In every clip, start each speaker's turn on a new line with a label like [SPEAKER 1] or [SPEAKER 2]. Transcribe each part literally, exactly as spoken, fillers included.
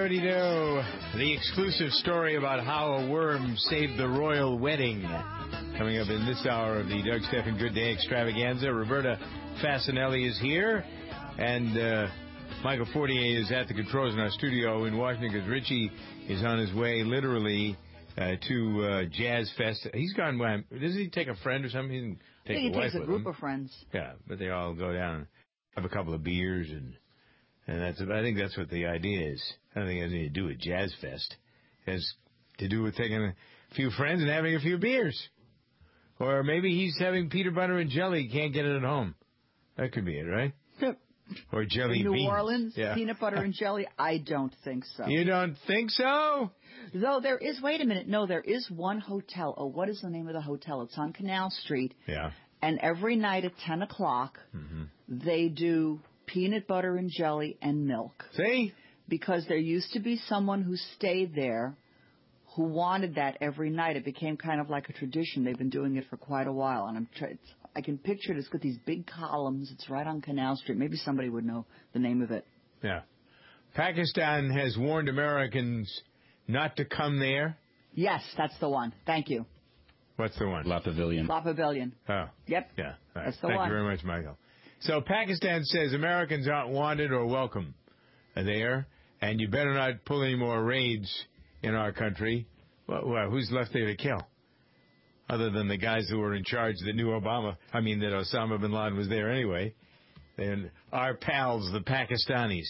[SPEAKER 1] already know the exclusive story about how a worm saved the royal wedding. Coming up in this hour of the Doug Stephan Good Day Extravaganza, Roberta Fasanelli is here, and uh, Michael Fortier is at the controls in our studio in Washington because Richie is on his way, literally, uh, to uh, Jazz Fest. He's gone. Doesn't he take a friend or something? He doesn't take
[SPEAKER 2] I think
[SPEAKER 1] a
[SPEAKER 2] he
[SPEAKER 1] wife
[SPEAKER 2] takes a
[SPEAKER 1] with
[SPEAKER 2] group
[SPEAKER 1] him.
[SPEAKER 2] of friends.
[SPEAKER 1] Yeah, but they all go down and have a couple of beers, and and that's. I think that's what the idea is. I don't think it has anything to do with Jazz Fest. It has to do with taking a few friends and having a few beers. Or maybe he's having peanut butter and jelly. He can't get it at home. That could be it, right?
[SPEAKER 2] Yep.
[SPEAKER 1] Or jelly
[SPEAKER 2] In New
[SPEAKER 1] beans.
[SPEAKER 2] Orleans,
[SPEAKER 1] yeah.
[SPEAKER 2] peanut butter and jelly? I don't think so.
[SPEAKER 1] You don't think so?
[SPEAKER 2] Though there is, wait a minute, no, there is one hotel. Oh, what is the name of the hotel? It's on Canal Street.
[SPEAKER 1] Yeah.
[SPEAKER 2] And every night at ten o'clock, mm-hmm. they do peanut butter and jelly and milk.
[SPEAKER 1] See?
[SPEAKER 2] Because there used to be someone who stayed there who wanted that every night. It became kind of like a tradition. They've been doing it for quite a while. And I'm try- it's, I can picture it. It's got these big columns. It's right on Canal Street. Maybe somebody would know the name of it.
[SPEAKER 1] Yeah. Pakistan has warned Americans not to come there.
[SPEAKER 2] Yes, that's the one. Thank you.
[SPEAKER 1] What's the one?
[SPEAKER 3] La Pavilion.
[SPEAKER 2] La Pavilion.
[SPEAKER 1] Oh.
[SPEAKER 2] Yep.
[SPEAKER 1] Yeah. Right.
[SPEAKER 2] That's the
[SPEAKER 1] Thank
[SPEAKER 2] one.
[SPEAKER 1] you very much, Michael. So Pakistan says Americans aren't wanted or welcome there, and you better not pull any more raids in our country. Well, well, who's left there to kill? Other than the guys who were in charge that knew Obama, I mean that Osama bin Laden was there anyway. And our pals, the Pakistanis,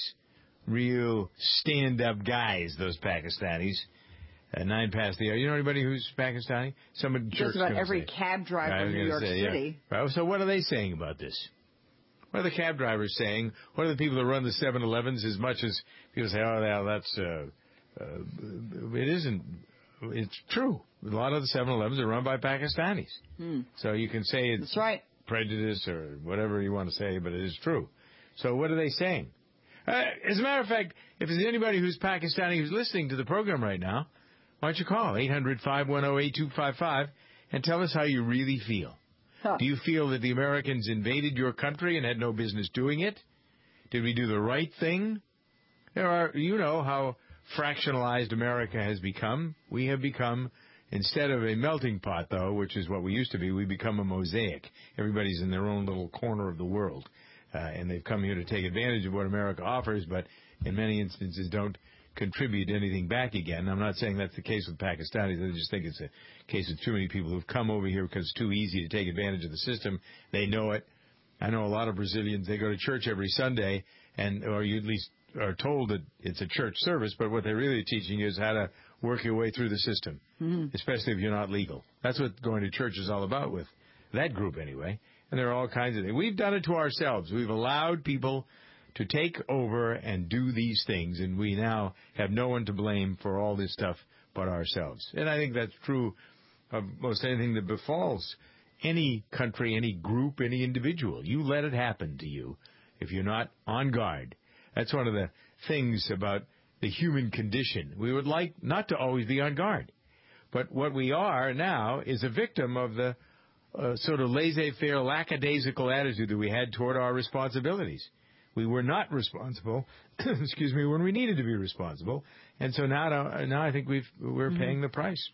[SPEAKER 1] real stand-up guys, those Pakistanis. Uh, nine past the hour. You know anybody who's Pakistani? Someone
[SPEAKER 2] just about every say. cab driver in New York
[SPEAKER 1] say,
[SPEAKER 2] City.
[SPEAKER 1] Yeah. Right, so what are they saying about this? What are the cab drivers saying? What are the people that run the seven elevens? As much as people say, oh, yeah, that's, uh, uh, it isn't, it's true. A lot of the seven elevens are run by Pakistanis.
[SPEAKER 2] Hmm.
[SPEAKER 1] So you can say it's
[SPEAKER 2] that's right.
[SPEAKER 1] prejudice or whatever you want to say, but it is true. So what are they saying? Uh, as a matter of fact, if there's anybody who's Pakistani who's listening to the program right now, why don't you call eight hundred, five one zero, eight two five five and tell us how you really feel.
[SPEAKER 2] Huh.
[SPEAKER 1] Do you feel that the Americans invaded your country and had no business doing it? Did we do the right thing? There are, you know how fractionalized America has become. We have become, instead of a melting pot, though, which is what we used to be, we become a mosaic. Everybody's in their own little corner of the world. Uh, and they've come here to take advantage of what America offers, but in many instances don't contribute anything back again. I'm not saying that's the case with Pakistanis. I just think it's a case of too many people who've come over here because it's too easy to take advantage of the system. They know it. I know a lot of Brazilians, they go to church every Sunday, and or you at least are told that it's a church service, but what they're really teaching you is how to work your way through the system, mm-hmm. especially if you're not legal. That's what going to church is all about with that group anyway. And there are all kinds of things. We've done it to ourselves. We've allowed people to take over and do these things, and we now have no one to blame for all this stuff but ourselves. And I think that's true of most anything that befalls any country, any group, any individual. You let it happen to you if you're not on guard. That's one of the things about the human condition. We would like not to always be on guard. But what we are now is a victim of the uh, sort of laissez-faire, lackadaisical attitude that we had toward our responsibilities. We were not responsible, excuse me, when we needed to be responsible. And so now, now I think we've, we're mm-hmm. paying the price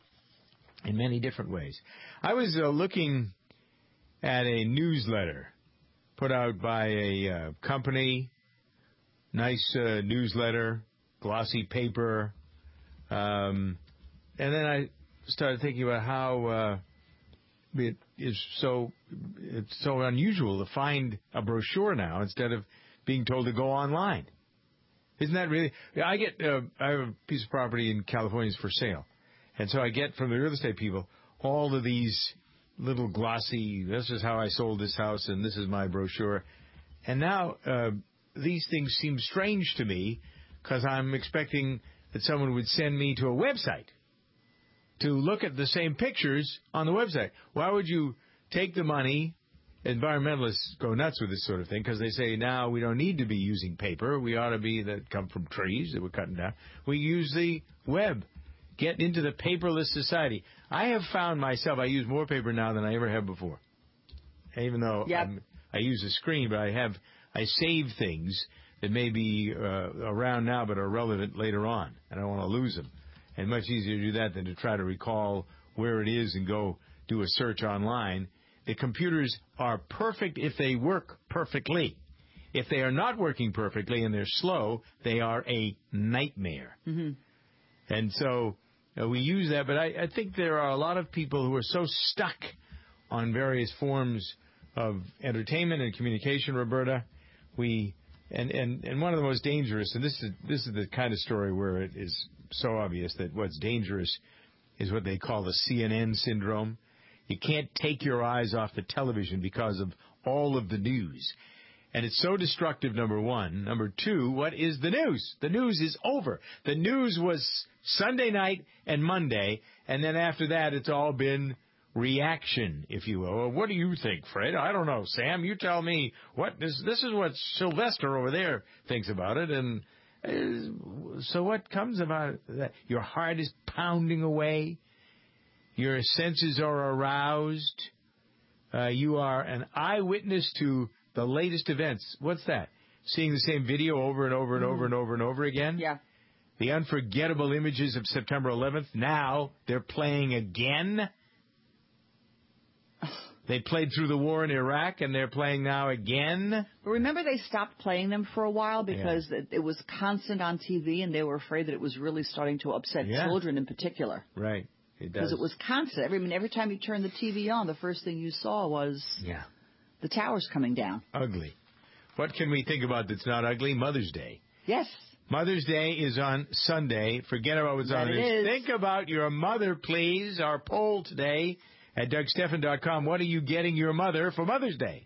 [SPEAKER 1] in many different ways. I was uh, looking at a newsletter put out by a uh, company, nice uh, newsletter, glossy paper. Um, and then I started thinking about how uh, it is so, it's so unusual to find a brochure now instead of being told to go online. Isn't that really? I get, uh, I have a piece of property in California for sale. And so I get from the real estate people all of these little glossy, this is how I sold this house and this is my brochure. And now uh, these things seem strange to me because I'm expecting that someone would send me to a website to look at the same pictures on the website. Why would you take the money? Environmentalists go nuts with this sort of thing because they say now we don't need to be using paper. We ought to be that come from trees that we're cutting down. We use the web. Get into the paperless society. I have found myself, I use more paper now than I ever have before. Even though yep. I'm, I use a screen, but I have I save things that may be uh, around now but are relevant later on. I don't want to lose them. And much easier to do that than to try to recall where it is and go do a search online. The computers are perfect if they work perfectly. If they are not working perfectly and they're slow, they are a nightmare.
[SPEAKER 2] Mm-hmm.
[SPEAKER 1] And so uh, we use that, but I, I think there are a lot of people who are so stuck on various forms of entertainment and communication, Roberta. We and, and, and one of the most dangerous, and this is this is the kind of story where it is so obvious that what's dangerous is what they call the C N N syndrome. You can't take your eyes off the television because of all of the news. And it's so destructive, number one. Number two, what is the news? The news is over. The news was Sunday night and Monday, and then after that it's all been reaction, if you will. Well, what do you think, Fred? I don't know, Sam. You tell me. What this, this is what Sylvester over there thinks about it. And uh, so what comes about that? Your heart is pounding away. Your senses are aroused. Uh, you are an eyewitness to the latest events. What's that? Seeing the same video over and over and
[SPEAKER 2] mm-hmm.
[SPEAKER 1] over and over and over again?
[SPEAKER 2] Yeah.
[SPEAKER 1] The unforgettable images of September eleventh. Now they're playing again. They played through the war in Iraq, and they're playing now again.
[SPEAKER 2] Remember they stopped playing them for a while because
[SPEAKER 1] yeah.
[SPEAKER 2] it, it was constant on T V, and they were afraid that it was really starting to upset
[SPEAKER 1] yeah.
[SPEAKER 2] children in particular.
[SPEAKER 1] Right. It does.
[SPEAKER 2] Because it was constant. Every, I mean, every time you turned the T V on, the first thing you saw was
[SPEAKER 1] yeah.
[SPEAKER 2] the towers coming down.
[SPEAKER 1] Ugly. What can we think about that's not ugly? Mother's Day.
[SPEAKER 2] Yes.
[SPEAKER 1] Mother's Day is on Sunday. Forget about what's
[SPEAKER 2] that
[SPEAKER 1] on the news. Think about your mother, please. Our poll today at Doug Stephan dot com. What are you getting your mother for Mother's Day?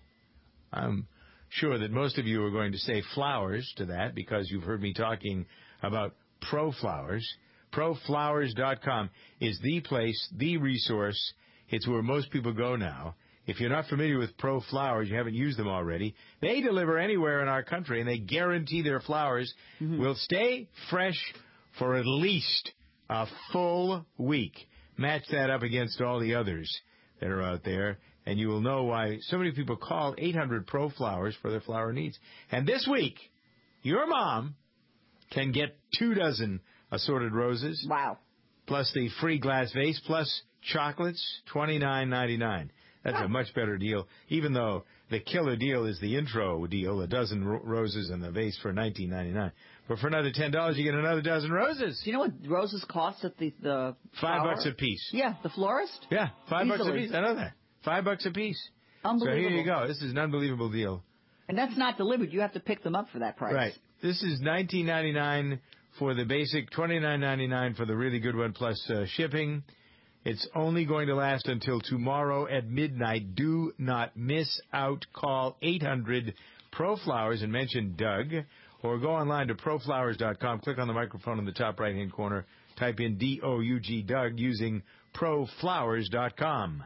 [SPEAKER 1] I'm sure that most of you are going to say flowers to that because you've heard me talking about ProFlowers. Pro Flowers dot com is the place, the resource. It's where most people go now. If you're not familiar with Pro Flowers, you haven't used them already, they deliver anywhere in our country, and they guarantee their flowers mm-hmm. will stay fresh for at least a full week. Match that up against all the others that are out there, and you will know why so many people call eight hundred Pro Flowers for their flower needs. And this week, your mom can get two dozen assorted roses.
[SPEAKER 2] Wow.
[SPEAKER 1] Plus the free glass vase, plus chocolates, twenty-nine ninety-nine. That's wow. a much better deal, even though the killer deal is the intro deal, a dozen ro- roses and the vase for nineteen ninety-nine. But for another ten dollars, you get another dozen roses.
[SPEAKER 2] Do you know what roses cost at the the
[SPEAKER 1] Five
[SPEAKER 2] flower?
[SPEAKER 1] bucks a piece.
[SPEAKER 2] Yeah, the florist?
[SPEAKER 1] Yeah, five
[SPEAKER 2] Easily.
[SPEAKER 1] bucks a piece. I know that. Five bucks a piece.
[SPEAKER 2] Unbelievable.
[SPEAKER 1] So here you go. This is an unbelievable deal.
[SPEAKER 2] And that's not delivered. You have to pick them up for that price.
[SPEAKER 1] Right. This is nineteen ninety-nine for the basic, twenty-nine ninety-nine for the really good one, plus uh, shipping. It's only going to last until tomorrow at midnight. Do not miss out. Call eight hundred Pro Flowers and mention Doug, or go online to Pro Flowers dot com. Click on the microphone in the top right-hand corner. Type in D O U G Doug using Pro Flowers dot com.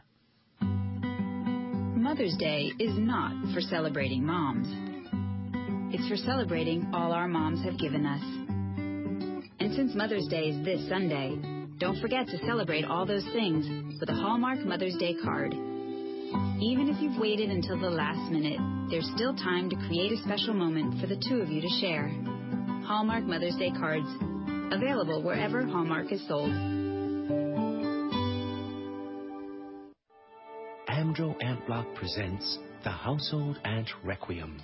[SPEAKER 3] Mother's Day is not for celebrating moms. It's for celebrating all our moms have given us. And since Mother's Day is this Sunday, don't forget to celebrate all those things with a Hallmark Mother's Day card. Even if you've waited until the last minute, there's still time to create a special moment for the two of you to share. Hallmark Mother's Day cards, available wherever Hallmark is sold.
[SPEAKER 4] Amdro Ant Block presents The Household Ant Requiem.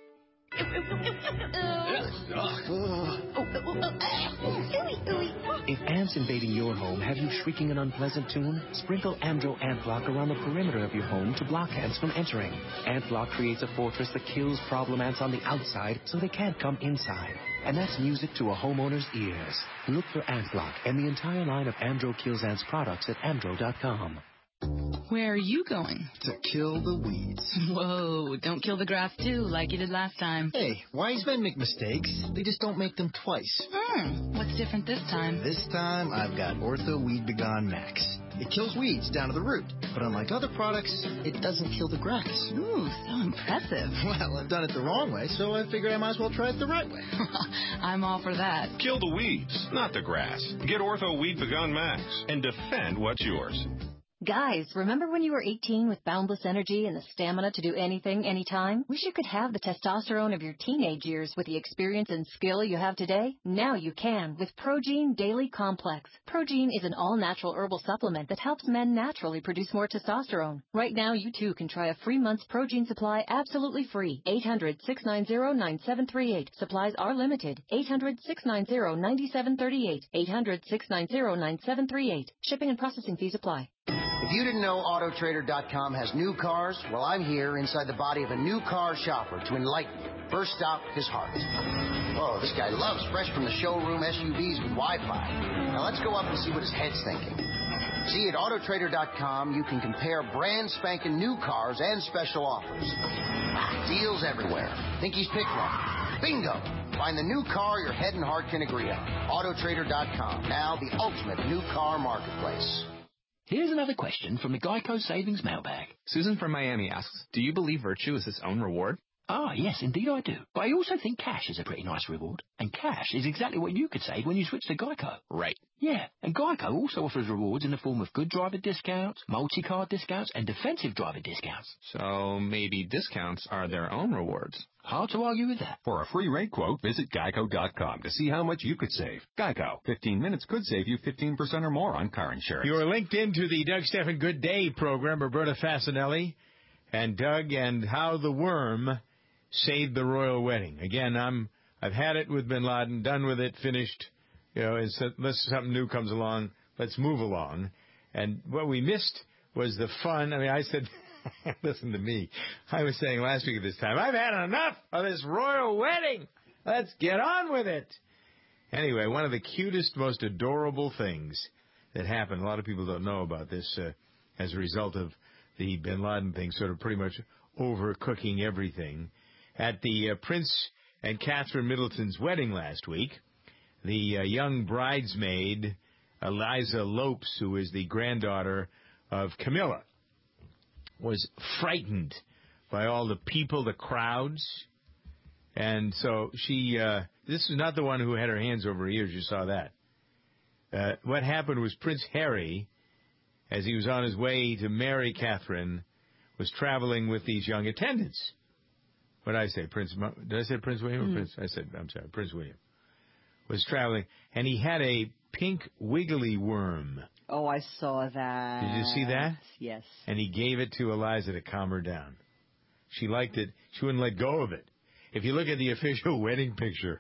[SPEAKER 4] If ants invading your home have you shrieking an unpleasant tune, sprinkle Amdro Ant Block around the perimeter of your home to block ants from entering. Ant Block creates a fortress that kills problem ants on the outside so they can't come inside. And that's music to a homeowner's ears. Look for Ant Block and the entire line of Amdro Kills Ants products at Amdro dot com.
[SPEAKER 5] Where are you going?
[SPEAKER 6] To kill the weeds.
[SPEAKER 5] Whoa, don't kill the grass too, like you did last time.
[SPEAKER 6] Hey, wise men make mistakes. They just don't make them twice.
[SPEAKER 5] Hmm, what's different this time?
[SPEAKER 6] This time, I've got Ortho Weed Begone Max. It kills weeds down to the root. But unlike other products, it doesn't kill the grass.
[SPEAKER 5] Ooh, so impressive.
[SPEAKER 6] Well, I've done it the wrong way, so I figured I might as well try it the right way.
[SPEAKER 5] I'm all for that.
[SPEAKER 7] Kill the weeds, not the grass. Get Ortho Weed Begone Max and defend what's yours. Guys, remember when you were eighteen with boundless energy and the stamina to do anything, anytime? Wish you could have the testosterone of your teenage years with the experience and skill you have today? Now you can with Progene Daily Complex. Progene is an all-natural herbal supplement that helps men naturally produce more testosterone. Right now, you too can try a free month's Progene supply absolutely free. eight hundred, six nine zero, nine seven three eight. Supplies are limited. eight hundred, six nine zero, nine seven three eight. eight hundred, six nine zero, nine seven three eight. Shipping and processing fees apply.
[SPEAKER 6] If you didn't know Auto Trader dot com has new cars, well, I'm here inside the body of a new car shopper to enlighten you. First stop, his heart. Oh, this guy loves fresh from the showroom S U Vs with Wi-Fi. Now let's go up and see what his head's thinking. See, at Auto Trader dot com, you can compare brand spanking new cars and special offers. Deals everywhere. Think he's picked one? Bingo! Find the new car your head and heart can agree on. Auto Trader dot com, now the ultimate new car marketplace.
[SPEAKER 8] Here's another question from the Geico Savings Mailbag.
[SPEAKER 9] Susan from Miami asks, do you believe virtue is its own reward?
[SPEAKER 8] Ah, yes, indeed I do. But I also think cash is a pretty nice reward. And cash is exactly what you could save when you switch to Geico.
[SPEAKER 9] Right.
[SPEAKER 8] Yeah, and Geico also offers rewards in the form of good driver discounts, multi-card discounts, and defensive driver discounts.
[SPEAKER 9] So maybe discounts are their own rewards.
[SPEAKER 8] Hard to argue with that.
[SPEAKER 10] For a free rate quote, visit Geico dot com to see how much you could save. Geico. fifteen minutes could save you fifteen percent or more on car insurance.
[SPEAKER 1] You are linked into the Doug Stephan Good Day program, Roberta Fasanelli and Doug, and how the worm saved the royal wedding. Again, I'm, I've had it with bin Laden, done with it, finished. You know, it's, unless something new comes along, let's move along. And what we missed was the fun. I mean, I said... Listen to me. I was saying last week at this time, I've had enough of this royal wedding. Let's get on with it. Anyway, one of the cutest, most adorable things that happened, a lot of people don't know about this uh, as a result of the bin Laden thing sort of pretty much overcooking everything. At the uh, Prince and Catherine Middleton's wedding last week, the uh, young bridesmaid, Eliza Lopes, who is the granddaughter of Camilla, was frightened by all the people, the crowds. And so she, uh, this is not the one who had her hands over her ears. You saw that. Uh, what happened was Prince Harry, as he was on his way to marry Catherine, was traveling with these young attendants. What did I say? Prince, did I say Prince William or mm. Prince? I said, I'm sorry, Prince William. Was traveling, and he had a pink wiggly worm.
[SPEAKER 2] Oh, I saw that.
[SPEAKER 1] Did you see that?
[SPEAKER 2] Yes.
[SPEAKER 1] And he gave it to Eliza to calm her down. She liked it. She wouldn't let go of it. If you look at the official wedding picture,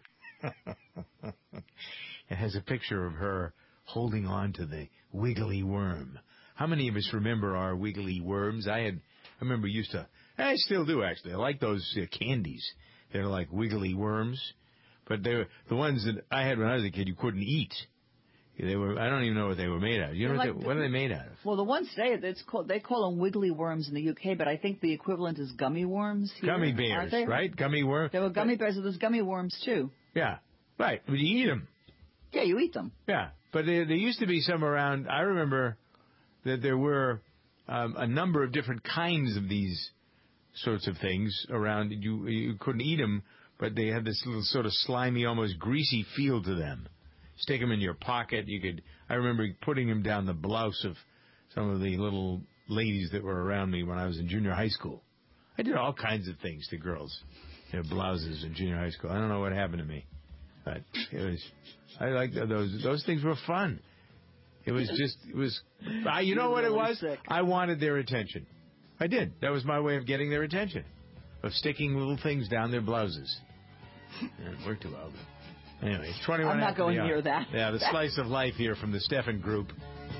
[SPEAKER 1] it has a picture of her holding on to the wiggly worm. How many of us remember our wiggly worms? I had, I remember used to, I still do actually. I like those uh, candies. They're like wiggly worms. But they were the ones that I had when I was a kid you couldn't eat. They were. I don't even know what they were made out of. You know like what, they, the, what are they made out of?
[SPEAKER 2] Well, the ones today, it's called, they call them wiggly worms in the U K, but I think the equivalent is gummy worms here.
[SPEAKER 1] Gummy bears, right? Gummy worms.
[SPEAKER 2] There were gummy bears, so there's gummy worms too.
[SPEAKER 1] Yeah, right. But you eat them.
[SPEAKER 2] Yeah, you eat them.
[SPEAKER 1] Yeah, but there, there used to be some around. I remember that there were um, a number of different kinds of these sorts of things around. You you couldn't eat them, but they had this little sort of slimy, almost greasy feel to them. Stick them in your pocket. You could. I remember putting them down the blouse of some of the little ladies that were around me when I was in junior high school. I did all kinds of things to girls, you know, blouses in junior high school. I don't know what happened to me, but it was. I liked those. Those things were fun. It was just. It was. I, you know what it was? I wanted their attention. I did. That was my way of getting their attention, of sticking little things down their blouses. And it worked well. Anyway, it's twenty-one.
[SPEAKER 2] I'm not going near that.
[SPEAKER 1] Yeah, the slice of life here from the Stephan Group.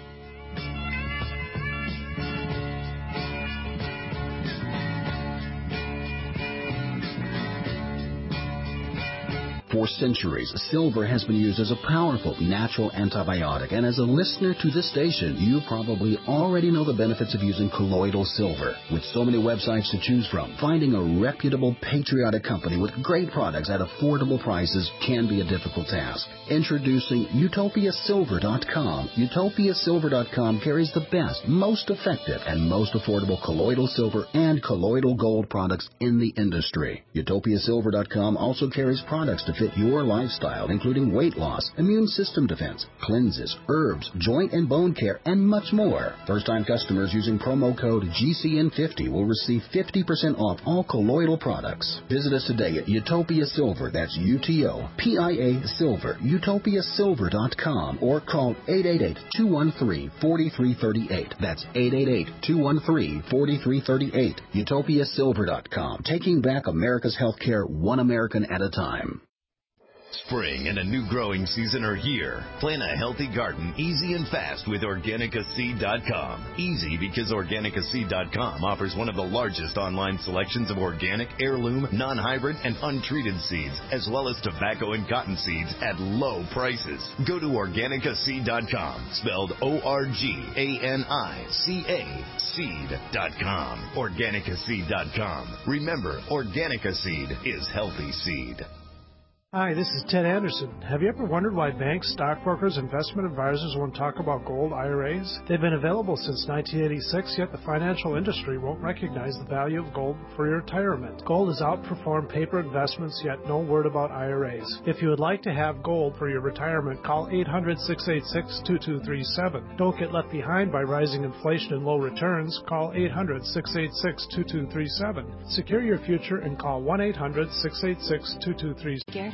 [SPEAKER 11] For centuries, silver has been used as a powerful natural antibiotic, and as a listener to this station, you probably already know the benefits of using colloidal silver. With so many websites to choose from, finding a reputable, patriotic company with great products at affordable prices can be a difficult task. Introducing Utopia Silver dot com. Utopia Silver dot com carries the best, most effective, and most affordable colloidal silver and colloidal gold products in the industry. Utopia Silver dot com also carries products to fit fit your lifestyle, including weight loss, immune system defense, cleanses, herbs, joint and bone care, and much more. First-time customers using promo code G C N fifty will receive fifty percent off all colloidal products. Visit us today at Utopia Silver, that's U T O P I A Silver, utopia silver dot com, or call eight eight eight, two one three, four three three eight. That's eight eight eight, two one three, four three three eight. utopia silver dot com, taking back America's healthcare one American at a time.
[SPEAKER 12] Spring and a new growing season are here. Plan a healthy garden easy and fast with Organica Seed dot com. Easy because Organica Seed dot com offers one of the largest online selections of organic, heirloom, non-hybrid, and untreated seeds, as well as tobacco and cotton seeds at low prices. Go to Organica Seed dot com, spelled O R G A N I C A, seed dot com. Organica Seed dot com. Remember, Organica Seed is healthy seed.
[SPEAKER 13] Hi, this is Ted Anderson. Have you ever wondered why banks, stockbrokers, investment advisors won't talk about gold I R As? They've been available since nineteen eighty-six, yet the financial industry won't recognize the value of gold for your retirement. Gold has outperformed paper investments, yet no word about I R As. If you would like to have gold for your retirement, call eight hundred, six eight six, two two three seven. Don't get left behind by rising inflation and low returns. Call eight hundred, six eight six, two two three seven. Secure your future and call one eight hundred, six eight six, two two three seven.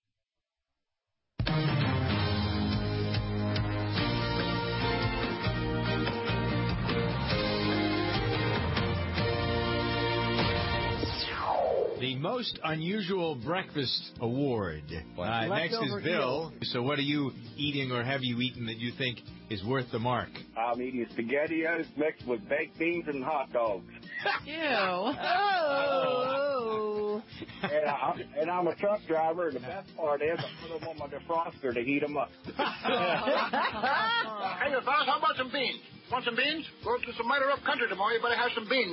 [SPEAKER 1] The most unusual breakfast award. Uh, next is Bill. So what are you eating or have you eaten that you think is worth the mark?
[SPEAKER 14] I'm eating SpaghettiOs mixed with baked beans and hot dogs.
[SPEAKER 5] Ew.
[SPEAKER 14] Oh. and, I, and I'm a truck driver, and the best part is I put them on my defroster to heat them up.
[SPEAKER 15] Hey, fellas, how about some beans? Want some beans? Go to some mighty rough country tomorrow. You better have some beans.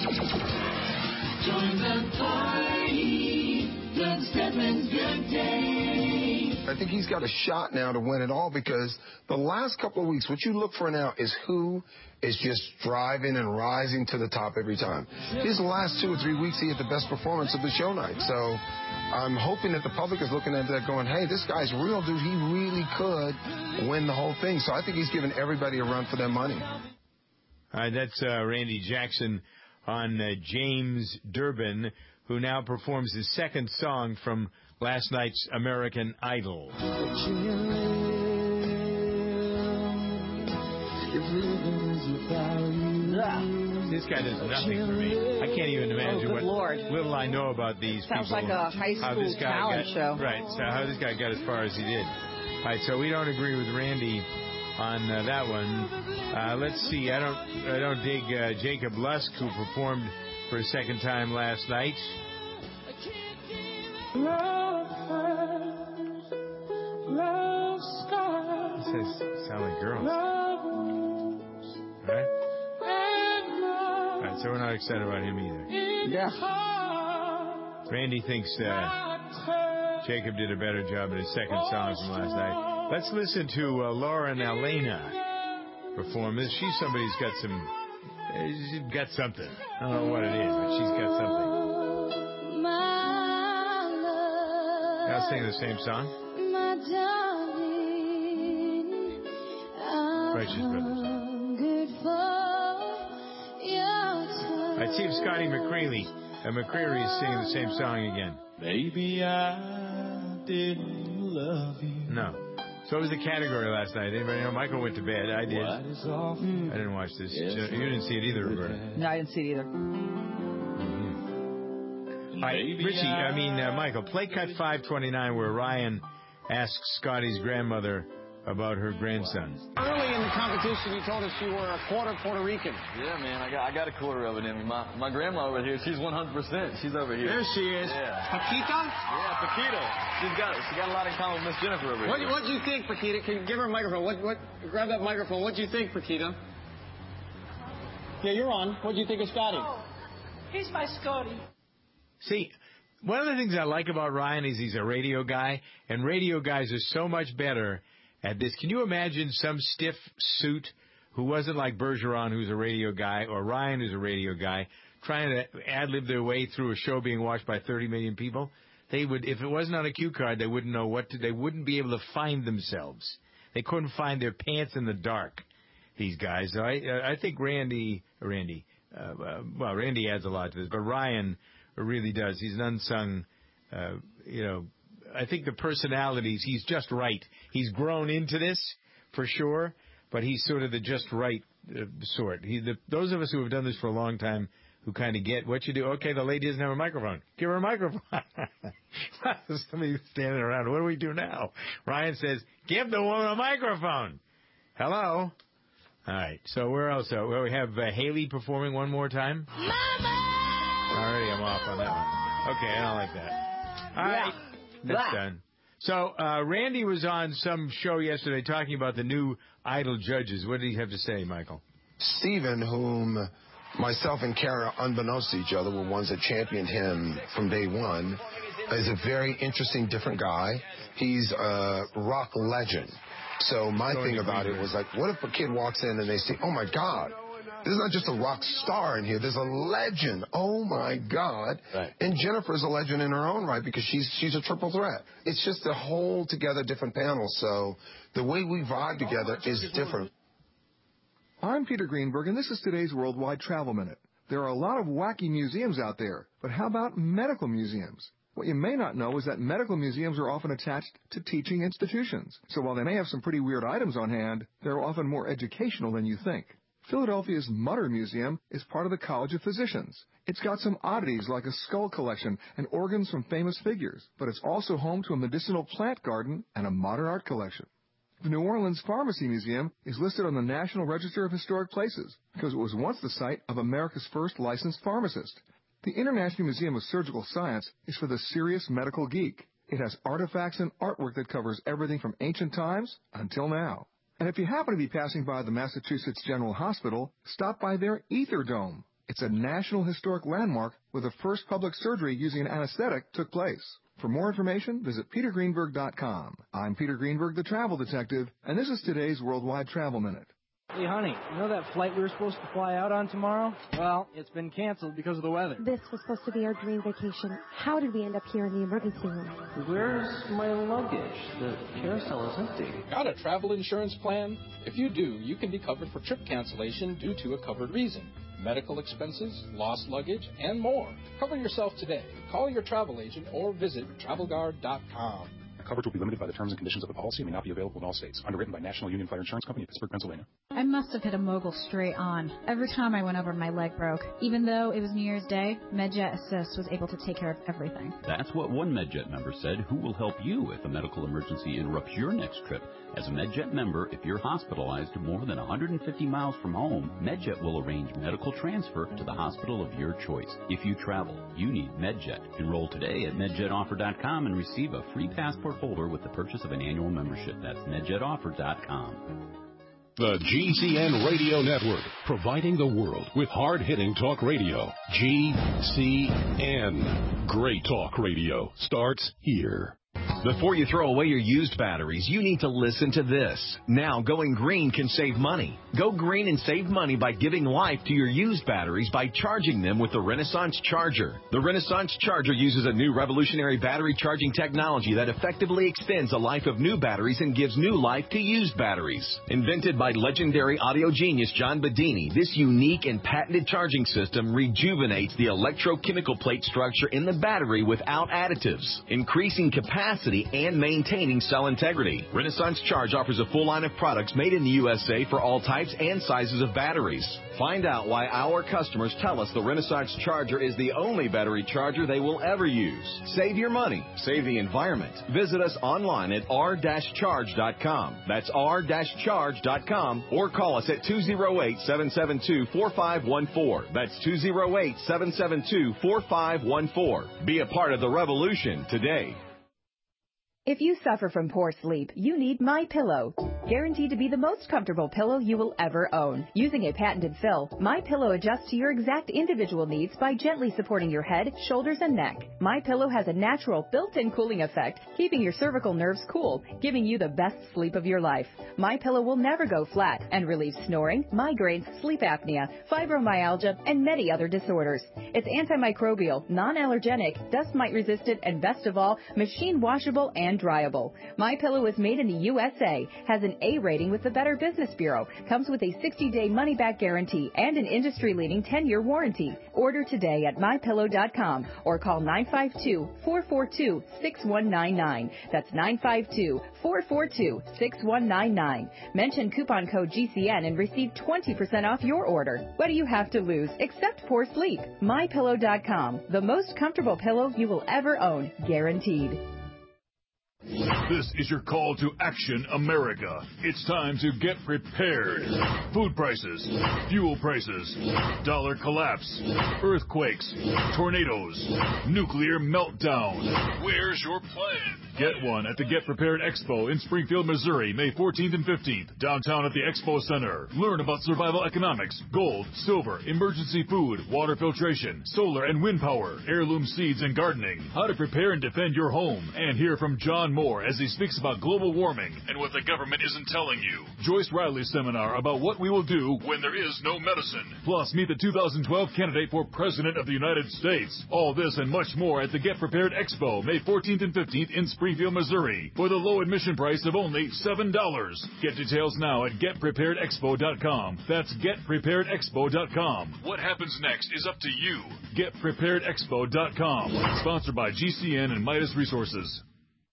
[SPEAKER 16] Join the party. Doug Stedman's Good Day.
[SPEAKER 17] I think he's got a shot now to win it all because the last couple of weeks, what you look for now is who is just driving and rising to the top every time. His last two or three weeks, he had the best performance of the show night. So I'm hoping that the public is looking at that going, hey, this guy's real, dude. He really could win the whole thing. So I think he's giving everybody a run for their money.
[SPEAKER 1] All right, that's uh, Randy Jackson on uh, James Durbin, who now performs his second song from last night's American Idol. This guy does nothing for me. I can't even imagine
[SPEAKER 2] oh,
[SPEAKER 1] what
[SPEAKER 2] Lord.
[SPEAKER 1] little I know about these
[SPEAKER 2] Sounds
[SPEAKER 1] people.
[SPEAKER 2] Sounds like a high school talent
[SPEAKER 1] got,
[SPEAKER 2] show.
[SPEAKER 1] Right, so how this guy got as far as he did. All right, so we don't agree with Randy on uh, that one. Uh, let's see. I don't I don't dig uh, Jacob Lusk, who performed for a second time last night. This says sound like girls. All right. All right, so we're not excited about him either.
[SPEAKER 2] Yeah.
[SPEAKER 1] Randy thinks uh, Jacob did a better job in his second song from last night. Let's listen to uh, Lauren Elena perform this. She's somebody who's got some, uh, she's got something. I don't know what it is, but she's got something. Y'all sing the same song? Righteous Brothers. All right, see if Scotty McCreery, uh, McCreery is singing the same song again.
[SPEAKER 16] Maybe I didn't love you.
[SPEAKER 1] No. So what was the category last night? Anybody know? Michael went to bed. I did. Mm. I didn't watch this. You didn't see it either, Roberta.
[SPEAKER 2] No, I didn't see it either.
[SPEAKER 1] Mm-hmm. All right, Richie, I mean, uh, Michael, play cut five twenty-nine where Ryan asks Scotty's grandmother about her grandson.
[SPEAKER 18] Early in the competition, you told us you were a quarter Puerto Rican.
[SPEAKER 19] Yeah, man, I got I got a quarter of it in me. My my grandma over here, she's one hundred percent. She's over here.
[SPEAKER 18] There she is.
[SPEAKER 19] Yeah.
[SPEAKER 18] Paquita?
[SPEAKER 19] Yeah, Paquita. She's got she got a lot in common with Miss Jennifer over
[SPEAKER 18] what,
[SPEAKER 19] here.
[SPEAKER 18] What do you think, Paquita? Can you give her a microphone? What what? Grab that microphone. What do you think, Paquita? Yeah, you're on. What do you think of Scotty?
[SPEAKER 20] Oh, he's my Scotty.
[SPEAKER 1] See, one of the things I like about Ryan is he's a radio guy, and radio guys are so much better at this. Can you imagine some stiff suit who wasn't like Bergeron, who's a radio guy, or Ryan, who's a radio guy, trying to ad-lib their way through a show being watched by thirty million people? they would, if it wasn't on a cue card, they wouldn't know what to, they wouldn't be able to find themselves. They couldn't find their pants in the dark, these guys. So I, I think Randy, Randy, uh, uh, well, Randy adds a lot to this, but Ryan really does. He's an unsung, uh, you know, I think the personalities, he's just right. He's grown into this, for sure, but he's sort of the just right uh, sort. He, the, those of us who have done this for a long time who kind of get what you do. Okay, the lady doesn't have a microphone. Give her a microphone. Somebody standing around. What do we do now? Ryan says, give the woman a microphone. Hello? All right, so where else? Uh, well, we have uh, Haley performing one more time. Mama! Already I'm off on that one. Okay, I don't like that. All right,
[SPEAKER 2] Blah.
[SPEAKER 1] that's done. So uh, Randy was on some show yesterday talking about the new Idol judges. What did he have to say, Michael?
[SPEAKER 17] Stephen, whom myself and Kara, unbeknownst to each other, were ones that championed him from day one, is a very interesting, different guy. He's a rock legend. So my thing about it was like, what if a kid walks in and they say, oh, my God, there's not just a rock star in here. There's a legend. Oh, my God. Right. And Jennifer's a legend in her own right because she's she's a triple threat. It's just a whole together different panel. So the way we vibe together is different.
[SPEAKER 21] I'm Peter Greenberg, and this is today's Worldwide Travel Minute. There are a lot of wacky museums out there, but how about medical museums? What you may not know is that medical museums are often attached to teaching institutions. So while they may have some pretty weird items on hand, they're often more educational than you think. Philadelphia's Mutter Museum is part of the College of Physicians. It's got some oddities like a skull collection and organs from famous figures, but it's also home to a medicinal plant garden and a modern art collection. The New Orleans Pharmacy Museum is listed on the National Register of Historic Places because it was once the site of America's first licensed pharmacist. The International Museum of Surgical Science is for the serious medical geek. It has artifacts and artwork that covers everything from ancient times until now. And if you happen to be passing by the Massachusetts General Hospital, stop by their Ether Dome. It's a National Historic Landmark where the first public surgery using an anesthetic took place. For more information, visit peter greenberg dot com. I'm Peter Greenberg, the Travel Detective, and this is today's Worldwide Travel Minute.
[SPEAKER 22] Hey, honey, you know that flight we were supposed to fly out on tomorrow? Well, it's been canceled because of the weather.
[SPEAKER 23] This was supposed to be our dream vacation. How did we end up here in the emergency room?
[SPEAKER 24] Where's my luggage? The carousel is empty.
[SPEAKER 25] Got a travel insurance plan? If you do, you can be covered for trip cancellation due to a covered reason. Medical expenses, lost luggage, and more. Cover yourself today. Call your travel agent or visit travel guard dot com.
[SPEAKER 26] Coverage will be limited by the terms and conditions of the policy and may not be available in all states. Underwritten by National Union Fire Insurance Company of Pittsburgh, Pennsylvania.
[SPEAKER 27] I must have hit a mogul straight on. Every time I went over, my leg broke. Even though it was New Year's Day, MedJet Assist was able to take care of everything.
[SPEAKER 28] That's what one MedJet member said, who will help you if a medical emergency interrupts your next trip. As a MedJet member, if you're hospitalized more than one hundred fifty miles from home, MedJet will arrange medical transfer to the hospital of your choice. If you travel, you need MedJet. Enroll today at med jet offer dot com and receive a free passport holder with the purchase of an annual membership. That's med jet offer dot com.
[SPEAKER 29] The G C N Radio Network, providing the world with hard-hitting talk radio. G C N. Great talk radio starts here.
[SPEAKER 30] Before you throw away your used batteries, you need to listen to this. Now, going green can save money. Go green and save money by giving life to your used batteries by charging them with the Renaissance Charger. The Renaissance Charger uses a new revolutionary battery charging technology that effectively extends the life of new batteries and gives new life to used batteries. Invented by legendary audio genius John Bedini, this unique and patented charging system rejuvenates the electrochemical plate structure in the battery without additives, increasing capacity and maintaining cell integrity. Renaissance Charge offers a full line of products made in the U S A for all types and sizes of batteries. Find out why our customers tell us the Renaissance Charger is the only battery charger they will ever use. Save your money. Save the environment. Visit us online at r dash charge dot com. That's r dash charge dot com or call us at two oh eight, seven seven two, four five one four. That's two oh eight, seven seven two, four five one four. Be a part of the revolution today.
[SPEAKER 31] If you suffer from poor sleep, you need MyPillow.
[SPEAKER 3] guaranteed to be the most comfortable pillow you will ever own. Using a patented fill, MyPillow adjusts to your exact individual needs by gently supporting your head, shoulders, and neck. MyPillow has a natural built-in cooling effect, keeping your cervical nerves cool, giving you the best sleep of your life. MyPillow will never go flat and relieves snoring, migraines, sleep apnea, fibromyalgia, and many other disorders. It's antimicrobial, non-allergenic, dust mite resistant, and best of all, machine washable and dryable. MyPillow is made in the U S A, has an A rating with the Better Business Bureau, comes with a sixty-day money-back guarantee and an industry-leading ten-year warranty. Order today at my pillow dot com or call nine five two, four four two, six one nine nine. That's nine five two, four four two, six one nine nine. Mention coupon code G C N and receive twenty percent off your order. What do you have to lose except poor sleep? my pillow dot com, the most comfortable pillow you will ever own, guaranteed.
[SPEAKER 4] This is your call to action, America. It's time to get prepared. Food prices, fuel prices, dollar collapse, earthquakes, tornadoes, nuclear meltdown. Where's your plan? Get one at the Get Prepared Expo in Springfield, Missouri, May fourteenth and fifteenth, downtown at the Expo Center. Learn about survival economics, gold, silver, emergency food, water filtration, solar and wind power, heirloom seeds and gardening, how to prepare and defend your home, and hear from John Moore as he speaks about global warming and what the government isn't telling you. Joyce Riley's seminar about what we will do when there is no medicine. Plus, meet the two thousand twelve candidate for President of the United States. All this and much more at the Get Prepared Expo, May fourteenth and fifteenth in Springfield, Missouri, for the low admission price of only seven dollars. Get details now at get prepared expo dot com. That's get prepared expo dot com. What happens next is up to you. get prepared expo dot com. Sponsored by G C N and Midas Resources.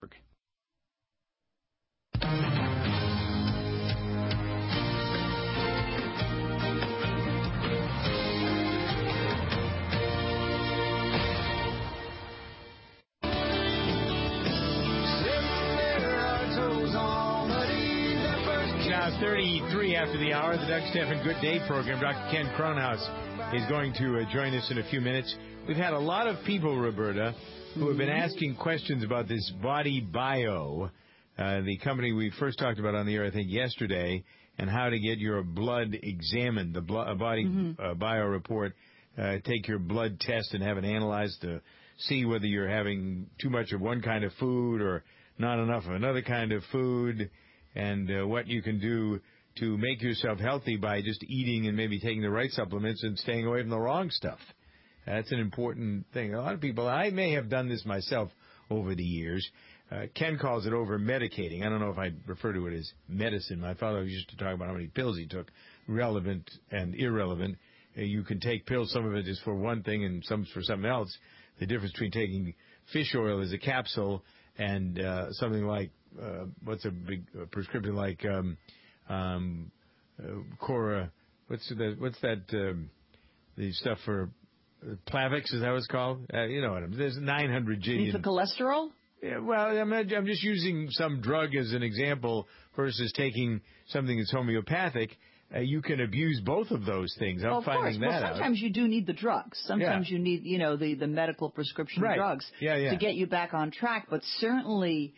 [SPEAKER 1] thirty-three after the hour, the Doug Stephan Good Day program. Doctor Ken Cronhaus is going to uh, join us in a few minutes. We've had a lot of people, Roberta, who have been asking questions about this Body Bio, uh, the company we first talked about on the air, I think, yesterday, and how to get your blood examined, the blo- uh, Body mm-hmm. uh, Bio report, uh, take your blood test and have it analyzed to see whether you're having too much of one kind of food or not enough of another kind of food, and uh, what you can do to make yourself healthy by just eating and maybe taking the right supplements and staying away from the wrong stuff. That's an important thing. A lot of people, I may have done this myself over the years. Uh, Ken calls it over-medicating. I don't know if I refer to it as medicine. My father used to talk about how many pills he took, relevant and irrelevant. Uh, you can take pills, some of it is for one thing and some for something else. The difference between taking fish oil as a capsule and uh, something like, uh, what's a big uh, prescription like um, um, uh, Cora, what's the, what's that, um, the stuff for uh, Plavix, is that what it's called? Uh, you know what I'm, there's nine hundred jillion.
[SPEAKER 2] For cholesterol?
[SPEAKER 1] Yeah, well, I'm, not, I'm just using some drug as an example versus taking something that's homeopathic. Uh, you can abuse both of those things. I'm
[SPEAKER 2] well, of
[SPEAKER 1] finding
[SPEAKER 2] course.
[SPEAKER 1] that
[SPEAKER 2] well, sometimes
[SPEAKER 1] out.
[SPEAKER 2] you do need the drugs. Sometimes
[SPEAKER 1] yeah.
[SPEAKER 2] you need, you know, the, the medical prescription
[SPEAKER 1] right.
[SPEAKER 2] drugs
[SPEAKER 1] yeah, yeah.
[SPEAKER 2] to get you back on track. But certainly,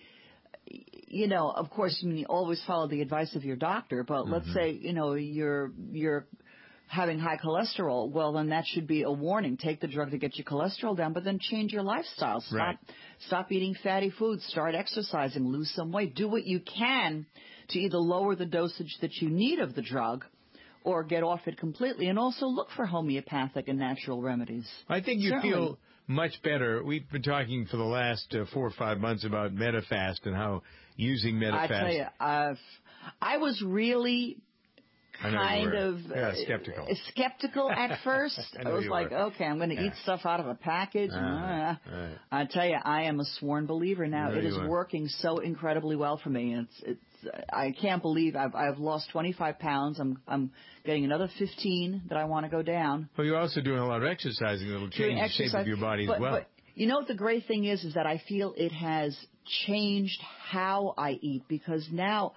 [SPEAKER 2] you know, of course, I mean, you always follow the advice of your doctor. But mm-hmm. let's say, you know, you're you're having high cholesterol. Well, then that should be a warning. Take the drug to get your cholesterol down, but then change your lifestyle. Stop,
[SPEAKER 1] right.
[SPEAKER 2] stop eating fatty foods. Start exercising. Lose some weight. Do what you can to either lower the dosage that you need of the drug or get off it completely, and also look for homeopathic and natural remedies.
[SPEAKER 1] I think you
[SPEAKER 2] Certainly.
[SPEAKER 1] feel much better. We've been talking for the last uh, four or five months about MetaFast and how using MetaFast.
[SPEAKER 2] I tell you, I've, I was really kind of
[SPEAKER 1] yeah, skeptical.
[SPEAKER 2] Uh, skeptical at first.
[SPEAKER 1] I,
[SPEAKER 2] I was like,
[SPEAKER 1] were.
[SPEAKER 2] okay, I'm going to
[SPEAKER 1] yeah.
[SPEAKER 2] eat stuff out of a package.
[SPEAKER 1] Uh,
[SPEAKER 2] uh,
[SPEAKER 1] right.
[SPEAKER 2] I tell you, I am a sworn believer now.
[SPEAKER 1] There
[SPEAKER 2] it is
[SPEAKER 1] are.
[SPEAKER 2] working so incredibly well for me. And it's, it's, I can't believe I've, I've lost twenty-five pounds. I'm, I'm getting another fifteen that I want to go down.
[SPEAKER 1] Well, you're also doing a lot of exercising that will change the shape of your body
[SPEAKER 2] but,
[SPEAKER 1] as well.
[SPEAKER 2] But you know what the great thing is, is that I feel it has changed how I eat, because now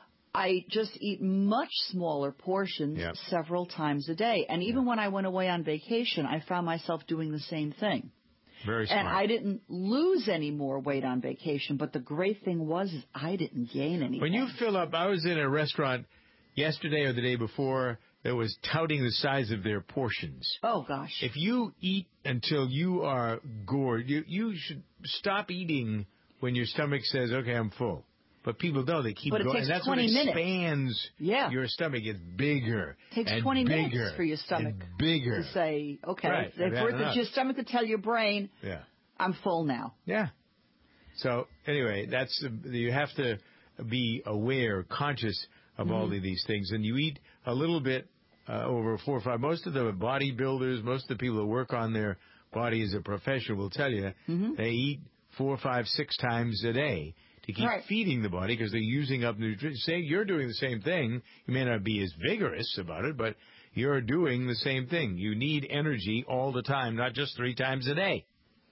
[SPEAKER 2] I just eat much smaller portions
[SPEAKER 1] yep.
[SPEAKER 2] several times a day. And even yep. when I went away on vacation, I found myself doing the same thing.
[SPEAKER 1] Very smart.
[SPEAKER 2] And I didn't lose any more weight on vacation, but the great thing was is I didn't gain anything.
[SPEAKER 1] When you fill up, I was in a restaurant yesterday or the day before that was touting the size of their portions.
[SPEAKER 2] Oh, gosh.
[SPEAKER 1] If you eat until you are gored, you, you should stop eating when your stomach says, okay, I'm full. But people don't. They keep
[SPEAKER 2] but it
[SPEAKER 1] going.
[SPEAKER 2] Takes
[SPEAKER 1] and that's
[SPEAKER 2] twenty
[SPEAKER 1] what
[SPEAKER 2] minutes.
[SPEAKER 1] expands
[SPEAKER 2] yeah.
[SPEAKER 1] your stomach. It's bigger.
[SPEAKER 2] It takes
[SPEAKER 1] and
[SPEAKER 2] twenty
[SPEAKER 1] bigger
[SPEAKER 2] minutes for your stomach
[SPEAKER 1] and bigger.
[SPEAKER 2] to say, okay,
[SPEAKER 1] right.
[SPEAKER 2] it's worth it. Your stomach to tell your brain,
[SPEAKER 1] yeah.
[SPEAKER 2] I'm full now.
[SPEAKER 1] Yeah. So, anyway, that's you have to be aware, conscious of mm-hmm. all of these things. And you eat a little bit uh, over four or five. Most of the bodybuilders, most of the people that work on their body as a professional will tell you
[SPEAKER 2] mm-hmm.
[SPEAKER 1] they eat four, five, six times a day to keep
[SPEAKER 2] right.
[SPEAKER 1] feeding the body because they're using up nutrition. Say you're doing the same thing. You may not be as vigorous about it, but you're doing the same thing. You need energy all the time, not just three times a day.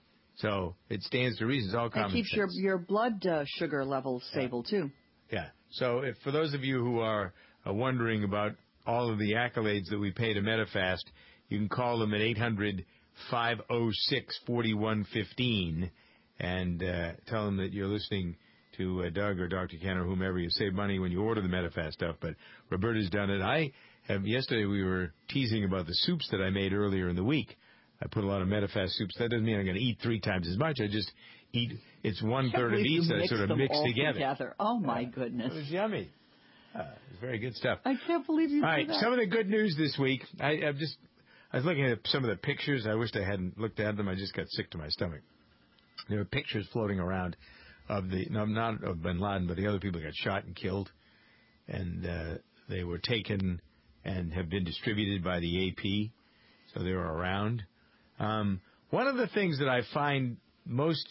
[SPEAKER 1] So it stands to reason. It's all common
[SPEAKER 2] sense. It keeps your, your blood uh, sugar levels stable,
[SPEAKER 1] yeah.
[SPEAKER 2] too.
[SPEAKER 1] Yeah. So if, for those of you who are uh, wondering about all of the accolades that we pay to Medifast, you can call them at eight hundred, five oh six, four one one five and uh, tell them that you're listening to uh, Doug or Doctor Ken or whomever. You save money when you order the Medifast stuff, but Roberta's done it. I have, yesterday we were teasing about the soups that I made earlier in the week. I put a lot of Medifast soups. That doesn't mean I'm going to eat three times as much. I just eat, it's one-third of each that I sort of mix together.
[SPEAKER 2] together. Oh, my
[SPEAKER 1] uh,
[SPEAKER 2] goodness.
[SPEAKER 1] It was yummy. Uh, it was very good stuff.
[SPEAKER 2] I can't believe you
[SPEAKER 1] All
[SPEAKER 2] did
[SPEAKER 1] right,
[SPEAKER 2] that.
[SPEAKER 1] some of the good news this week. I, I've just, I was looking at some of the pictures. I wished I hadn't looked at them. I just got sick to my stomach. There were pictures floating around of the, no, not of bin Laden, but the other people got shot and killed. And uh, they were taken and have been distributed by the A P, so they were around. Um, one of the things that I find most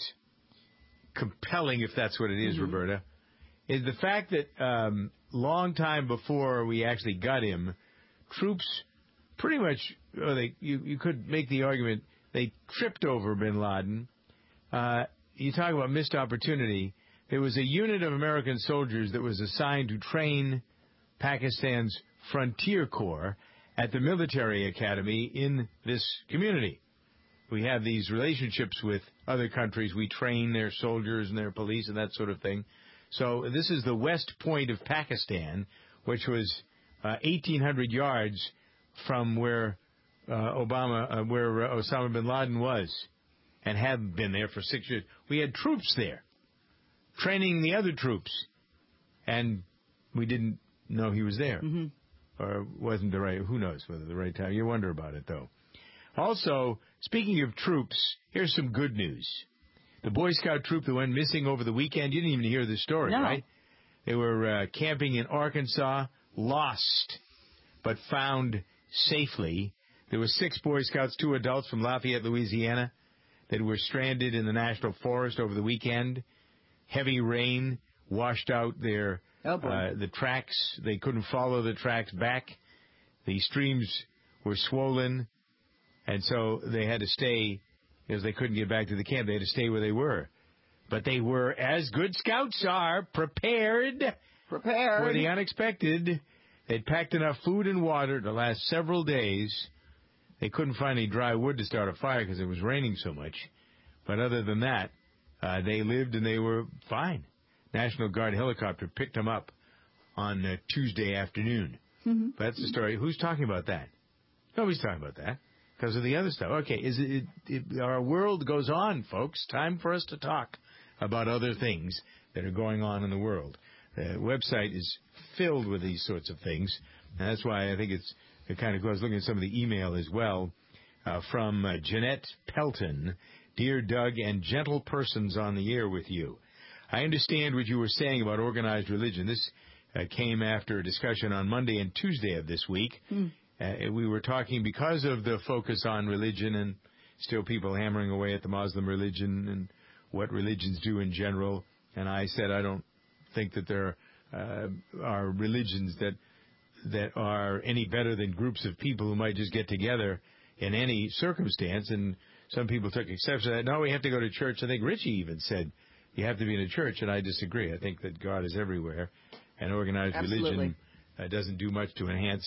[SPEAKER 1] compelling, if that's what it is, mm-hmm. Roberta, is the fact that um, long time before we actually got him, troops pretty much, or they, you, you could make the argument, they tripped over bin Laden. Uh, you talk about missed opportunity. There was a unit of American soldiers that was assigned to train Pakistan's Frontier Corps at the military academy in this community. We have these relationships with other countries. We train their soldiers and their police and that sort of thing. So this is the west point of Pakistan, which was uh, eighteen hundred yards from where uh, Obama, uh, where uh, Osama bin Laden was, and had been there for six years. We had troops there, training the other troops, and we didn't know he was there,
[SPEAKER 2] mm-hmm.
[SPEAKER 1] or wasn't the right. Who knows whether the right time? You wonder about it, though. Also, speaking of troops, here's some good news. The Boy Scout troop that went missing over the weekend, you didn't even hear this story,
[SPEAKER 2] no.
[SPEAKER 1] right? They were uh, camping in Arkansas, lost, but found safely. There were six Boy Scouts, two adults from Lafayette, Louisiana, that were stranded in the National Forest over the weekend. Heavy rain washed out their
[SPEAKER 2] oh,
[SPEAKER 1] uh, the tracks. They couldn't follow the tracks back. The streams were swollen. And so they had to stay, because they couldn't get back to the camp. They had to stay where they were. But they were, as good scouts are, prepared,
[SPEAKER 2] prepared
[SPEAKER 1] for the unexpected. They'd packed enough food and water to last several days. They couldn't find any dry wood to start a fire because it was raining so much. But other than that, uh, they lived and they were fine. National Guard helicopter picked them up on uh, Tuesday afternoon.
[SPEAKER 2] Mm-hmm.
[SPEAKER 1] But that's the story. Who's talking about that? Nobody's talking about that. Because of the other stuff. Okay, is it, it, it, our world goes on, folks. Time for us to talk about other things that are going on in the world. The website is filled with these sorts of things. And that's why I think it's it kind of goes looking at some of the email as well uh, from uh, Jeanette Pelton. Dear Doug and gentle persons on the air with you. I understand what you were saying about organized religion. This uh, came after a discussion on Monday and Tuesday of this week.
[SPEAKER 2] Mm.
[SPEAKER 1] Uh, we were talking because of the focus on religion and still people hammering away at the Muslim religion and what religions do in general. And I said I don't think that there uh, are religions that that are any better than groups of people who might just get together in any circumstance. And some people took exception to that. No, we have to go to church. I think Richie even said you have to be in a church, and I disagree. I think that God is everywhere, and organized
[SPEAKER 2] Absolutely.
[SPEAKER 1] religion uh, doesn't do much to enhance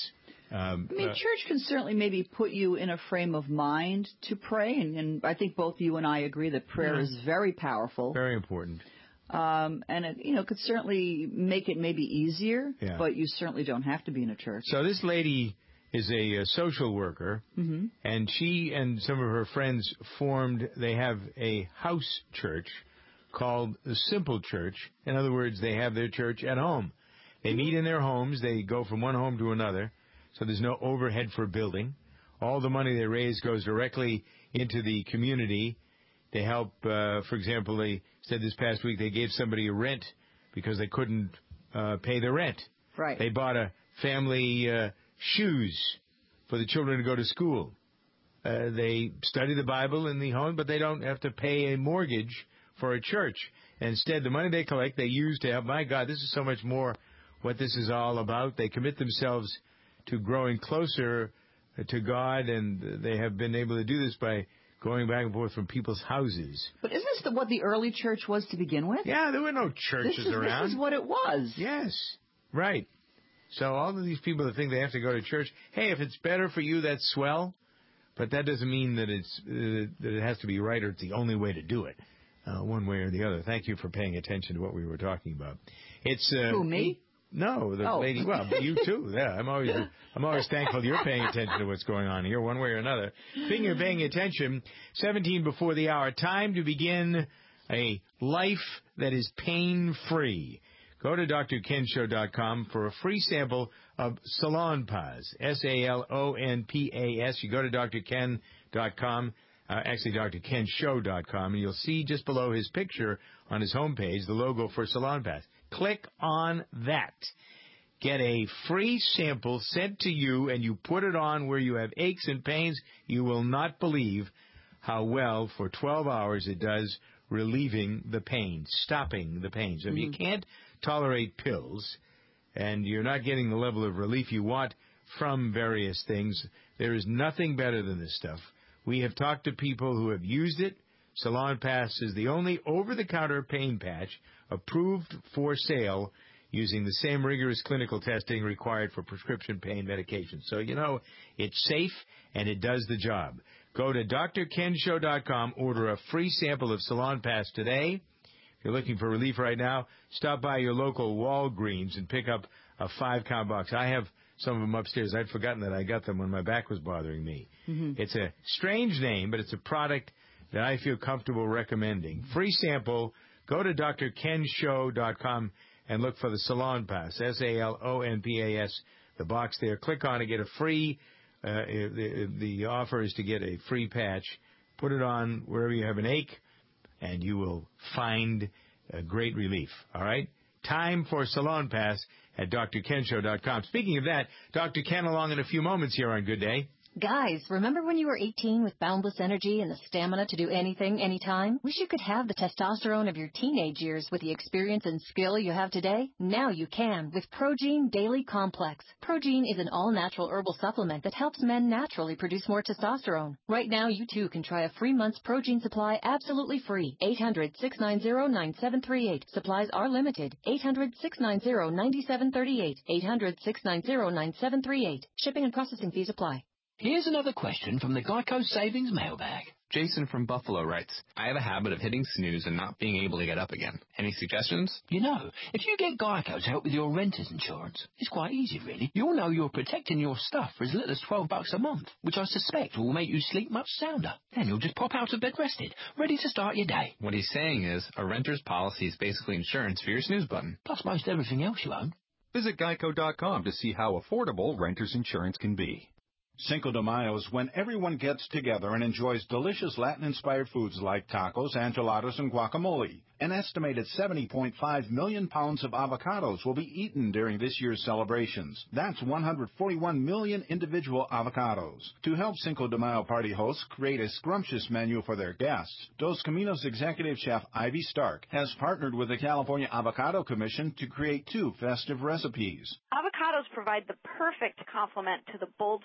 [SPEAKER 1] Um,
[SPEAKER 2] I mean,
[SPEAKER 1] uh,
[SPEAKER 2] church can certainly maybe put you in a frame of mind to pray, and, and I think both you and I agree that prayer
[SPEAKER 1] Yeah.
[SPEAKER 2] is very powerful.
[SPEAKER 1] Very important.
[SPEAKER 2] Um, and it, you know, could certainly make it maybe easier,
[SPEAKER 1] Yeah.
[SPEAKER 2] but you certainly don't have to be in a church.
[SPEAKER 1] So this lady is a, a social worker,
[SPEAKER 2] Mm-hmm.
[SPEAKER 1] and she and some of her friends formed, they have a house church called the Simple Church. In other words, they have their church at home. They meet in their homes. They go from one home to another, so there's no overhead for building. All the money they raise goes directly into the community. They help, uh, for example, they said this past week they gave somebody a rent because they couldn't uh, pay the rent.
[SPEAKER 2] Right.
[SPEAKER 1] They bought a family uh, shoes for the children to go to school. Uh, they study the Bible in the home, but they don't have to pay a mortgage for a church. And instead, the money they collect, they use to help. My God, this is so much more what this is all about. They commit themselves to growing closer to God, and they have been able to do this by going back and forth from people's houses.
[SPEAKER 2] But isn't this the, what the early church was to begin with?
[SPEAKER 1] Yeah, there were no churches
[SPEAKER 2] this is,
[SPEAKER 1] around.
[SPEAKER 2] This is what it was.
[SPEAKER 1] Yes, right. So all of these people that think they have to go to church, hey, if it's better for you, that's swell. But that doesn't mean that it's uh, that it has to be right or it's the only way to do it, uh, one way or the other. Thank you for paying attention to what we were talking about. It's uh,
[SPEAKER 2] Who, me?
[SPEAKER 1] No, the
[SPEAKER 2] Oh.
[SPEAKER 1] lady. Well, you too. Yeah, I'm always I'm always thankful you're paying attention to what's going on here, one way or another. Speaking of paying attention, seventeen before the hour, time to begin a life that is pain-free. Go to D R Ken Show dot com for a free sample of Salonpas, S A L O N P A S. You go to D R Ken dot com, uh, actually D R Ken Show dot com, and you'll see just below his picture on his homepage the logo for Salonpas. Click on that. Get a free sample sent to you, and you put it on where you have aches and pains. You will not believe how well for twelve hours it does relieving the pain, stopping the pain. So if you can't tolerate pills and you're not getting the level of relief you want from various things, there is nothing better than this stuff. We have talked to people who have used it. Salonpas is the only over-the-counter pain patch approved for sale using the same rigorous clinical testing required for prescription pain medication. So, you know, it's safe and it does the job. Go to D R Ken Show dot com, order a free sample of Salonpas today. If you're looking for relief right now, stop by your local Walgreens and pick up a five-count box. I have some of them upstairs. I'd forgotten that I got them when my back was bothering me.
[SPEAKER 2] Mm-hmm.
[SPEAKER 1] It's a strange name, but it's a product that I feel comfortable recommending. Free sample. Go to D R Ken Show dot com and look for the Salonpas, S A L O N P A S, the box there. Click on it, get a free, uh, the, the offer is to get a free patch. Put it on wherever you have an ache, and you will find a great relief, all right? Time for Salonpas at D R Ken Show dot com. Speaking of that, Doctor Ken along in a few moments here on Good Day.
[SPEAKER 5] Guys, remember when you were eighteen with boundless energy and the stamina to do anything, anytime? Wish you could have the testosterone of your teenage years with the experience and skill you have today? Now you can with Progene Daily Complex. Progene is an all-natural herbal supplement that helps men naturally produce more testosterone. Right now, you too can try a free month's Progene supply absolutely free. eight hundred, six nine zero, nine seven three eight. Supplies are limited. eight hundred, six nine zero, nine seven three eight. eight hundred, six nine zero, nine seven three eight. Shipping and processing fees apply.
[SPEAKER 6] Here's another question from the Geico Savings Mailbag.
[SPEAKER 7] Jason from Buffalo writes, I have a habit of hitting snooze and not being able to get up again. Any suggestions?
[SPEAKER 6] You know, if you get Geico to help with your renter's insurance, it's quite easy, really. You'll know you're protecting your stuff for as little as twelve bucks a month, which I suspect will make you sleep much sounder. Then you'll just pop out of bed rested, ready to start your day.
[SPEAKER 7] What he's saying is, a renter's policy is basically insurance for your snooze button.
[SPEAKER 6] Plus most everything else you own.
[SPEAKER 8] Visit Geico dot com to see how affordable renter's insurance can be.
[SPEAKER 9] Cinco de Mayo is when everyone gets together and enjoys delicious Latin-inspired foods like tacos, enchiladas, and guacamole. An estimated seventy point five million pounds of avocados will be eaten during this year's celebrations. That's one hundred forty-one million individual avocados. To help Cinco de Mayo party hosts create a scrumptious menu for their guests, Dos Caminos executive chef Ivy Stark has partnered with the California Avocado Commission to create two festive recipes.
[SPEAKER 10] Avocados provide the perfect complement to the bold flavors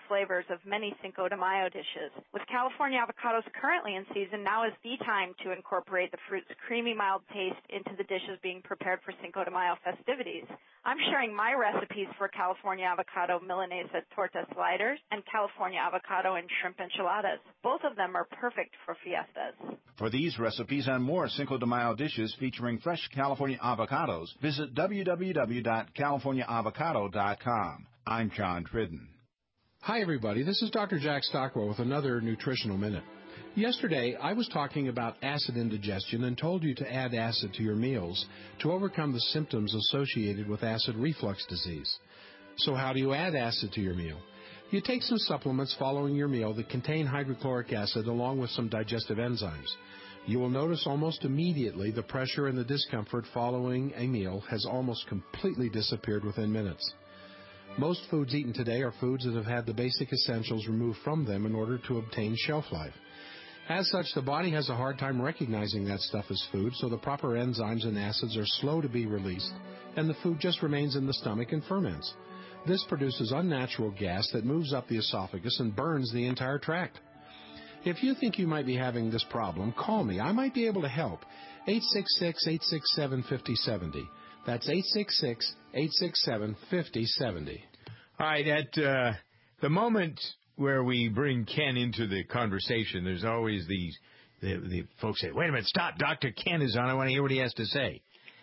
[SPEAKER 10] of many Cinco de Mayo dishes. With California avocados currently in season, now is the time to incorporate the fruit's creamy, mild taste into the dishes being prepared for Cinco de Mayo festivities. I'm sharing my recipes for California avocado Milanesa torta sliders and California avocado and shrimp enchiladas. Both of them are perfect for fiestas.
[SPEAKER 9] For these recipes and more Cinco de Mayo dishes featuring fresh California avocados, visit w w w dot california avocado dot com. I'm John Tridden.
[SPEAKER 11] Hi, everybody. This is Doctor Jack Stockwell with another Nutritional Minute. Yesterday, I was talking about acid indigestion and told you to add acid to your meals to overcome the symptoms associated with acid reflux disease. So how do you add acid to your meal? You take some supplements following your meal that contain hydrochloric acid along with some digestive enzymes. You will notice almost immediately the pressure and the discomfort following a meal has almost completely disappeared within minutes. Most foods eaten today are foods that have had the basic essentials removed from them in order to obtain shelf life. As such, the body has a hard time recognizing that stuff as food, so the proper enzymes and acids are slow to be released, and the food just remains in the stomach and ferments. This produces unnatural gas that moves up the esophagus and burns the entire tract. If you think you might be having this problem, call me. I might be able to help. eight six six, eight six seven, five oh seven oh. That's eight six six, eight six seven, five oh seven oh.
[SPEAKER 1] All right, at uh, the moment where we bring Ken into the conversation, there's always these, the, the folks say, wait a minute, stop, Doctor Ken is on, I want to hear what he has to say.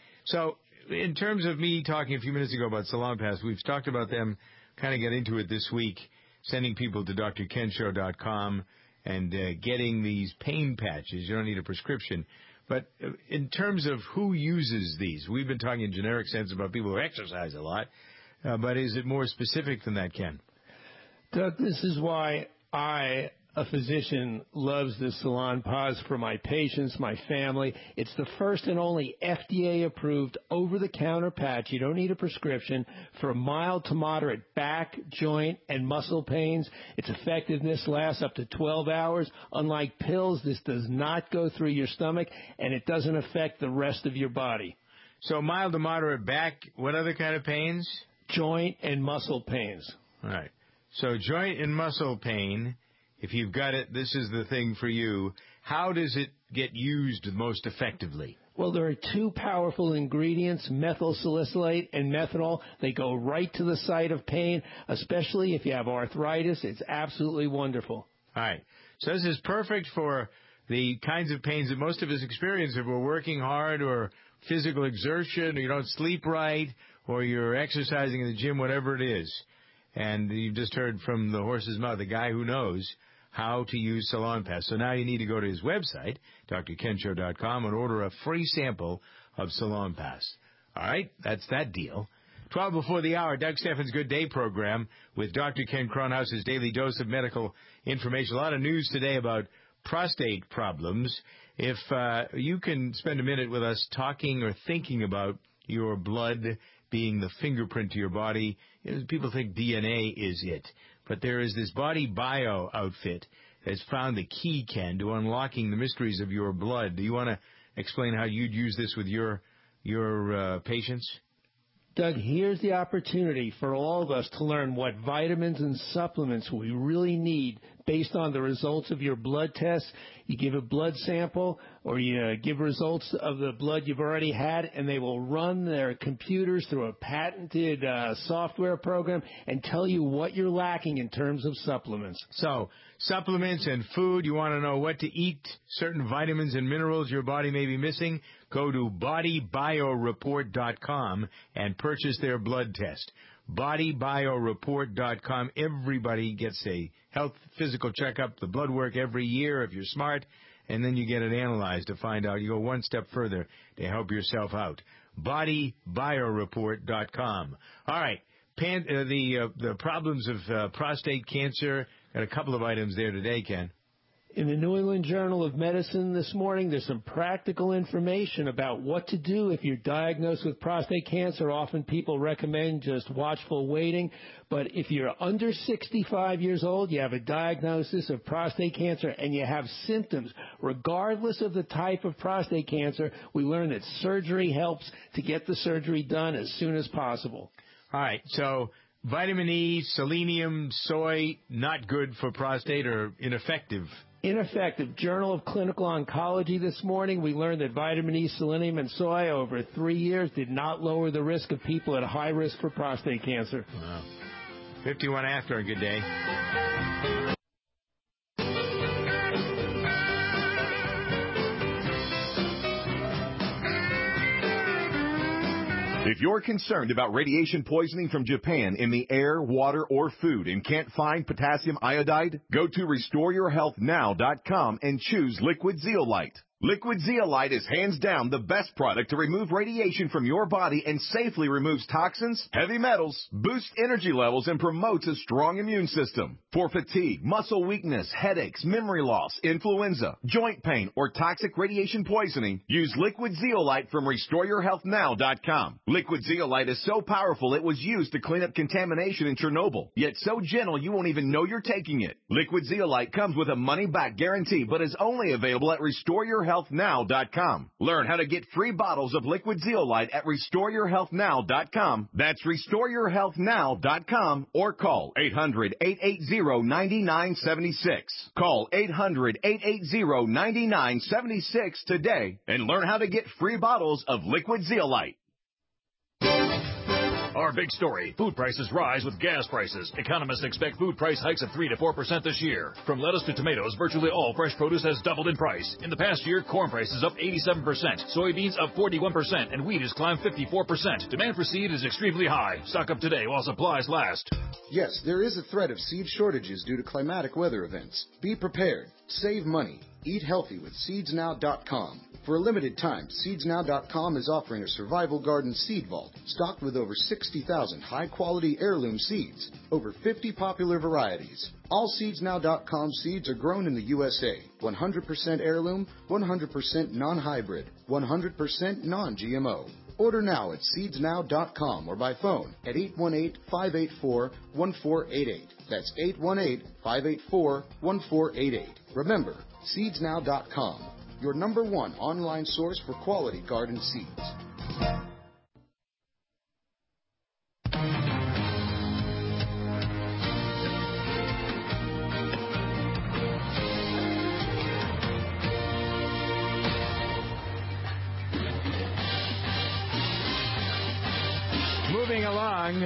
[SPEAKER 1] So in terms of me talking a few minutes ago about Salonpas, we've talked about them, kind of get into it this week, sending people to D R ken show dot com and uh, getting these pain patches. You don't need a prescription. But in terms of who uses these, we've been talking in generic sense about people who exercise a lot, uh, but is it more specific than that, Ken?
[SPEAKER 12] Doug, this is why I, a physician, loves the Salonpas for my patients, my family. It's the first and only F D A-approved over-the-counter patch. You don't need a prescription for mild to moderate back, joint, and muscle pains. Its effectiveness lasts up to twelve hours. Unlike pills, this does not go through your stomach, and it doesn't affect the rest of your body.
[SPEAKER 1] So mild to moderate back, what other kind of pains?
[SPEAKER 12] Joint and muscle pains.
[SPEAKER 1] All right. So joint and muscle pain, if you've got it, this is the thing for you. How does it get used most effectively?
[SPEAKER 12] Well, there are two powerful ingredients, methyl salicylate and methanol. They go right to the site of pain, especially if you have arthritis. It's absolutely wonderful.
[SPEAKER 1] All right. So this is perfect for the kinds of pains that most of us experience if we're working hard or physical exertion, or you don't sleep right, or you're exercising in the gym, whatever it is. And you've just heard from the horse's mouth, the guy who knows how to use Salonpas. So now you need to go to his website, D R ken show dot com, and order a free sample of Salonpas. All right, that's that deal. twelve before the hour, Doug Steffens' Good Day program with Doctor Ken Kronhaus's daily dose of medical information. A lot of news today about prostate problems. If uh, you can spend a minute with us talking or thinking about your blood being the fingerprint to your body. You know, people think D N A is it, but there is this Body Bio outfit that's found the key, Ken, to unlocking the mysteries of your blood. Do you want to explain how you'd use this with your your uh, patients?
[SPEAKER 12] Doug, here's the opportunity for all of us to learn what vitamins and supplements we really need based on the results of your blood tests. You give a blood sample or you uh, give results of the blood you've already had, and they will run their computers through a patented uh, software program and tell you what you're lacking in terms of supplements.
[SPEAKER 1] So, supplements and food, you want to know what to eat, certain vitamins and minerals your body may be missing, go to body bio report dot com and purchase their blood test. body bio report dot com. Everybody gets a health physical checkup, the blood work every year if you're smart, and then you get it analyzed to find out. You go one step further to help yourself out. body bio report dot com. All right, Pan, uh, the uh, the problems of uh, prostate cancer. Got a couple of items there today, Ken.
[SPEAKER 12] In the New England Journal of Medicine this morning, there's some practical information about what to do if you're diagnosed with prostate cancer. Often people recommend just watchful waiting. But if you're under sixty-five years old, you have a diagnosis of prostate cancer, and you have symptoms, regardless of the type of prostate cancer, we learn that surgery helps to get the surgery done as soon as possible.
[SPEAKER 1] All right, so vitamin E, selenium, soy, not good for prostate or ineffective.
[SPEAKER 12] Ineffective. Journal of Clinical Oncology this morning, we learned that vitamin E, selenium, and soy over three years did not lower the risk of people at high risk for prostate cancer.
[SPEAKER 1] Wow. fifty-one after, a good day.
[SPEAKER 13] If you're concerned about radiation poisoning from Japan in the air, water, or food and can't find potassium iodide, go to restore your health now dot com and choose Liquid Zeolite. Liquid Zeolite is hands down the best product to remove radiation from your body and safely removes toxins, heavy metals, boosts energy levels, and promotes a strong immune system. For fatigue, muscle weakness, headaches, memory loss, influenza, joint pain, or toxic radiation poisoning, use Liquid Zeolite from restore your health now dot com. Liquid Zeolite is so powerful it was used to clean up contamination in Chernobyl, yet so gentle you won't even know you're taking it. Liquid Zeolite comes with a money-back guarantee, but is only available at restore your health now dot com. Learn how to get free bottles of Liquid Zeolite at restore your health now dot com. That's restore your health now dot com or call eight hundred, eight eight zero, nine nine seven six. Call eight hundred, eight eight zero, nine nine seven six today and learn how to get free bottles of Liquid Zeolite.
[SPEAKER 4] Our big story, food prices rise with gas prices. Economists expect food price hikes of three to four percent this year. From lettuce to tomatoes, virtually all fresh produce has doubled in price. In the past year, corn prices up eighty-seven percent, soybeans up forty-one percent, and wheat has climbed fifty-four percent. Demand for seed is extremely high. Stock up today while supplies last.
[SPEAKER 14] Yes, there is a threat of seed shortages due to climatic weather events. Be prepared. Save money. Eat healthy with seeds now dot com. For a limited time, seeds now dot com is offering a survival garden seed vault stocked with over sixty thousand high-quality heirloom seeds, over fifty popular varieties. All seeds now dot com seeds are grown in the U S A, one hundred percent heirloom, one hundred percent non-hybrid, one hundred percent non-G M O. Order now at seeds now dot com or by phone at eight one eight, five eight four, one four eight eight. That's eight one eight, five eight four, one four eight eight. Remember, seeds now dot com, your number one online source for quality garden seeds.
[SPEAKER 1] Moving along,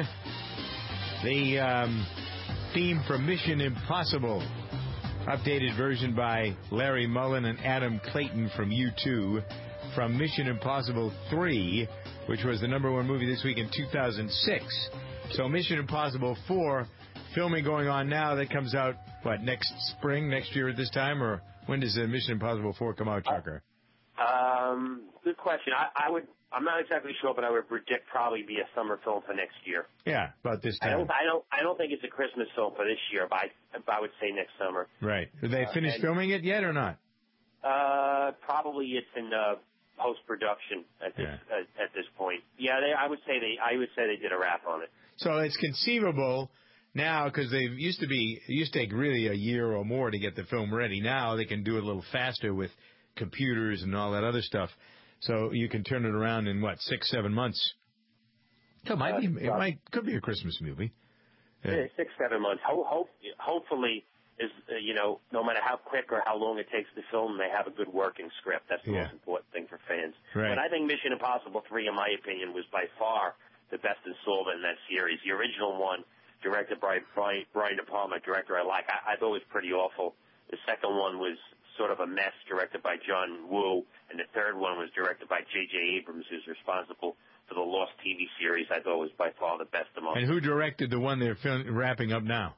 [SPEAKER 1] the um, theme from Mission Impossible. Updated version by Larry Mullen and Adam Clayton from U two from Mission Impossible three, which was the number one movie this week in two thousand six. So Mission Impossible four, filming going on now. That comes out, what, next spring, next year at this time? Or when does uh, Mission Impossible four come out, Chucker?
[SPEAKER 15] Um, good question. I, I would, I'm not exactly sure, but I would predict probably be a summer film for next year.
[SPEAKER 1] Yeah, about this time.
[SPEAKER 15] I don't, I don't, I don't think it's a Christmas film for this year, but I, but I would say next summer.
[SPEAKER 1] Right. Did they
[SPEAKER 15] Uh,
[SPEAKER 1] finish
[SPEAKER 15] and-
[SPEAKER 1] filming it yet or not?
[SPEAKER 15] Uh, probably it's in uh, post production at this
[SPEAKER 1] Yeah.
[SPEAKER 15] uh, at this point. Yeah, they, I would say they, I would say they did a wrap on it.
[SPEAKER 1] So it's conceivable now, because they used to be, it used to take really a year or more to get the film ready. Now they can do it a little faster with computers and all that other stuff. So you can turn it around in, what, six, seven months? So it might be, it might, could be a Christmas movie. Yeah.
[SPEAKER 15] Yeah, six, seven months. Ho- hope, hopefully, is uh, you know, no matter how quick or how long it takes to film, they have a good working script. That's the
[SPEAKER 1] Yeah.
[SPEAKER 15] most important thing for fans.
[SPEAKER 1] Right.
[SPEAKER 15] But I think Mission Impossible three, in my opinion, was by far the best installment in that series. The original one, directed by Brian, Brian De Palma, director I like, I, I thought it was pretty awful. The second one was sort of a mess, directed by John Woo, and the third one was directed by J J Abrams, who's responsible for the Lost T V series. I thought was by far the best among.
[SPEAKER 1] And who directed the one they're film, wrapping up now?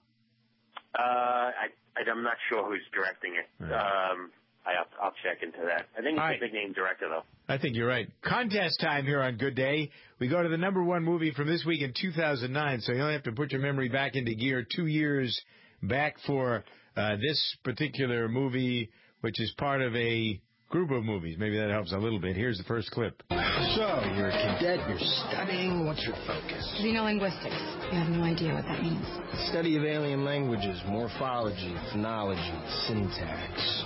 [SPEAKER 15] Uh, I, I, I'm not sure who's directing it. Um, I, I'll, I'll check into that. I think it's a big name director, though.
[SPEAKER 1] I think you're right. Contest time here on Good Day. We go to the number one movie from this week in two thousand nine, so you only have to put your memory back into gear two years back for uh, this particular movie, which is part of a group of movies. Maybe that helps a little bit. Here's the first clip.
[SPEAKER 16] So, you're a cadet, you're studying, what's your focus?
[SPEAKER 17] Xenolinguistics. You have no idea what that means.
[SPEAKER 16] Study of alien languages, morphology, phonology, syntax.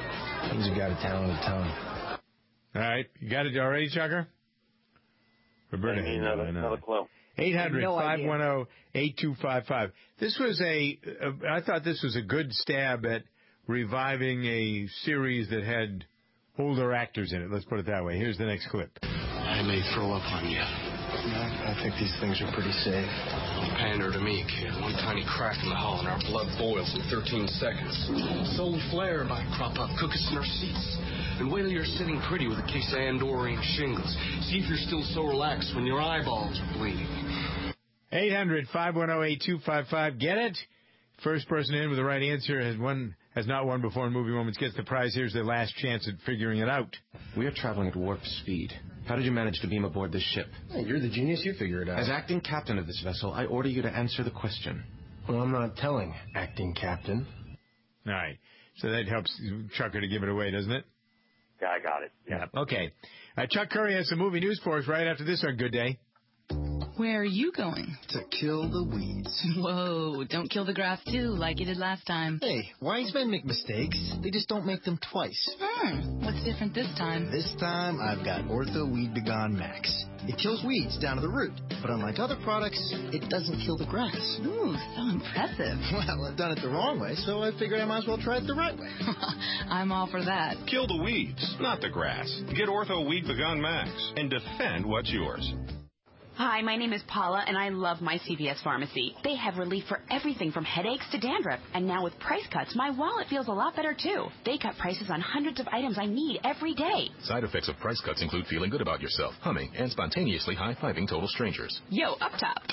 [SPEAKER 16] Things have got a talented tongue.
[SPEAKER 1] All right. You got it already, Chucker? Roberta
[SPEAKER 15] I mean,
[SPEAKER 1] had
[SPEAKER 15] another,
[SPEAKER 1] no,
[SPEAKER 15] another clue.
[SPEAKER 1] eight hundred, five one zero, eight two five five. This was a, a, I thought this was a good stab at reviving a series that had older actors in it. Let's put it that way. Here's the next clip.
[SPEAKER 16] I may throw up on you. No, I think these things are pretty safe.
[SPEAKER 18] Don't pander to me, kid. One tiny crack in the hull and our blood boils in thirteen seconds. Solar flare might crop up, cook us in our seats. And wait till you're sitting pretty with a case of Andorian shingles. See if you're still so relaxed when your eyeballs are bleeding.
[SPEAKER 1] eight hundred, five one zero, eight two five five. Get it? First person in with the right answer has won, has not won before in Movie Moments gets the prize. Here's their last chance at figuring it out.
[SPEAKER 19] We are traveling at warp speed. How did you manage to beam aboard this ship?
[SPEAKER 16] Hey, you're the genius. You figure it out.
[SPEAKER 19] As acting captain of this vessel, I order you to answer the question.
[SPEAKER 16] Well, I'm not telling, acting captain.
[SPEAKER 1] All right. So that helps Chucker to give it away, doesn't it?
[SPEAKER 15] Yeah, I got it.
[SPEAKER 1] Yeah. Okay. Uh, Chuck Curry has some movie news for us right after this on Good Day.
[SPEAKER 20] Where are you going?
[SPEAKER 16] To kill the weeds.
[SPEAKER 20] Whoa, don't kill the grass too, like you did last time.
[SPEAKER 16] Hey, wise men make mistakes. They just don't make them twice.
[SPEAKER 20] Hmm, what's different this time?
[SPEAKER 16] This time, I've got Ortho Weed Begone Max. It kills weeds down to the root, but unlike other products, it doesn't kill the grass.
[SPEAKER 20] Ooh, so impressive.
[SPEAKER 16] Well, I've done it the wrong way, so I figured I might as well try it the right way.
[SPEAKER 20] I'm all for that.
[SPEAKER 8] Kill the weeds, not the grass. Get Ortho Weed Begone Max and defend what's yours.
[SPEAKER 21] Hi, my name is Paula, and I love my C V S Pharmacy. They have relief for everything from headaches to dandruff. And now with price cuts, my wallet feels a lot better, too. They cut prices on hundreds of items I need every day.
[SPEAKER 22] Side effects of price cuts include feeling good about yourself, humming, and spontaneously high-fiving total strangers.
[SPEAKER 21] Yo, up top.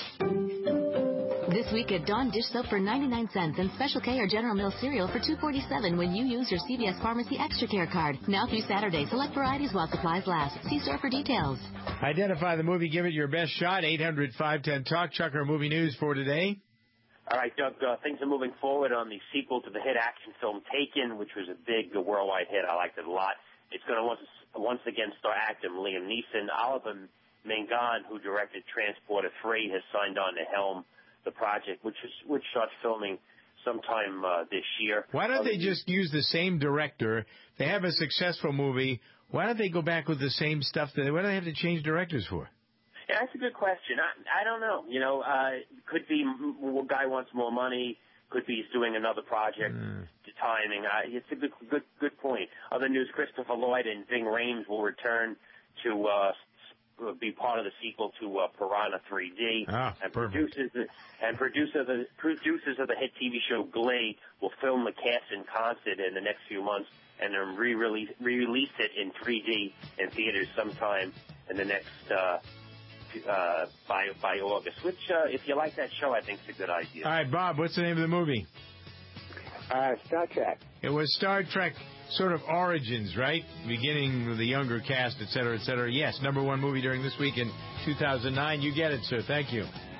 [SPEAKER 23] This week at Dawn dish soap for ninety-nine cents and Special K or General Mills cereal for two forty-seven when you use your C V S Pharmacy Extra Care card. Now through Saturday, select varieties while supplies last. See store for details.
[SPEAKER 1] Identify the movie, give it your best shot. eight hundred, five one zero, talk. Chucker, movie news for today.
[SPEAKER 15] All right, Doug, uh, things are moving forward on the sequel to the hit action film Taken, which was a big worldwide hit. I liked it a lot. It's going to once, once again star actor Liam Neeson. Oliver Mangan, who directed Transporter three, has signed on to helm the project, which is which starts filming sometime uh, this year.
[SPEAKER 1] Why don't they just use the same director? They have a successful movie. Why don't they go back with the same stuff? That, why do they have to change directors for?
[SPEAKER 15] Yeah, that's a good question. I, I don't know. You know, uh, could be one guy wants more money. Could be he's doing another project. Mm. The timing. Uh, it's a good, good, good point. Other news: Christopher Lloyd and Ving Rhames will return to uh, be part of the sequel to uh, Piranha three D.
[SPEAKER 1] Ah,
[SPEAKER 15] and
[SPEAKER 1] perfect.
[SPEAKER 15] producers and producer the producers of the hit T V show Glee will film the cast in concert in the next few months and then re-release re-release it in three D in theaters sometime in the next uh, uh, by by August. Which, uh, if you like that show, I think is a good idea.
[SPEAKER 1] All right, Bob, what's the name of the movie?
[SPEAKER 21] Uh, Star Trek.
[SPEAKER 1] It was Star Trek. Sort of origins, right? Beginning with the younger cast, et cetera, et cetera. Yes, number one movie during this week in two thousand nine. You get it, sir. Thank you.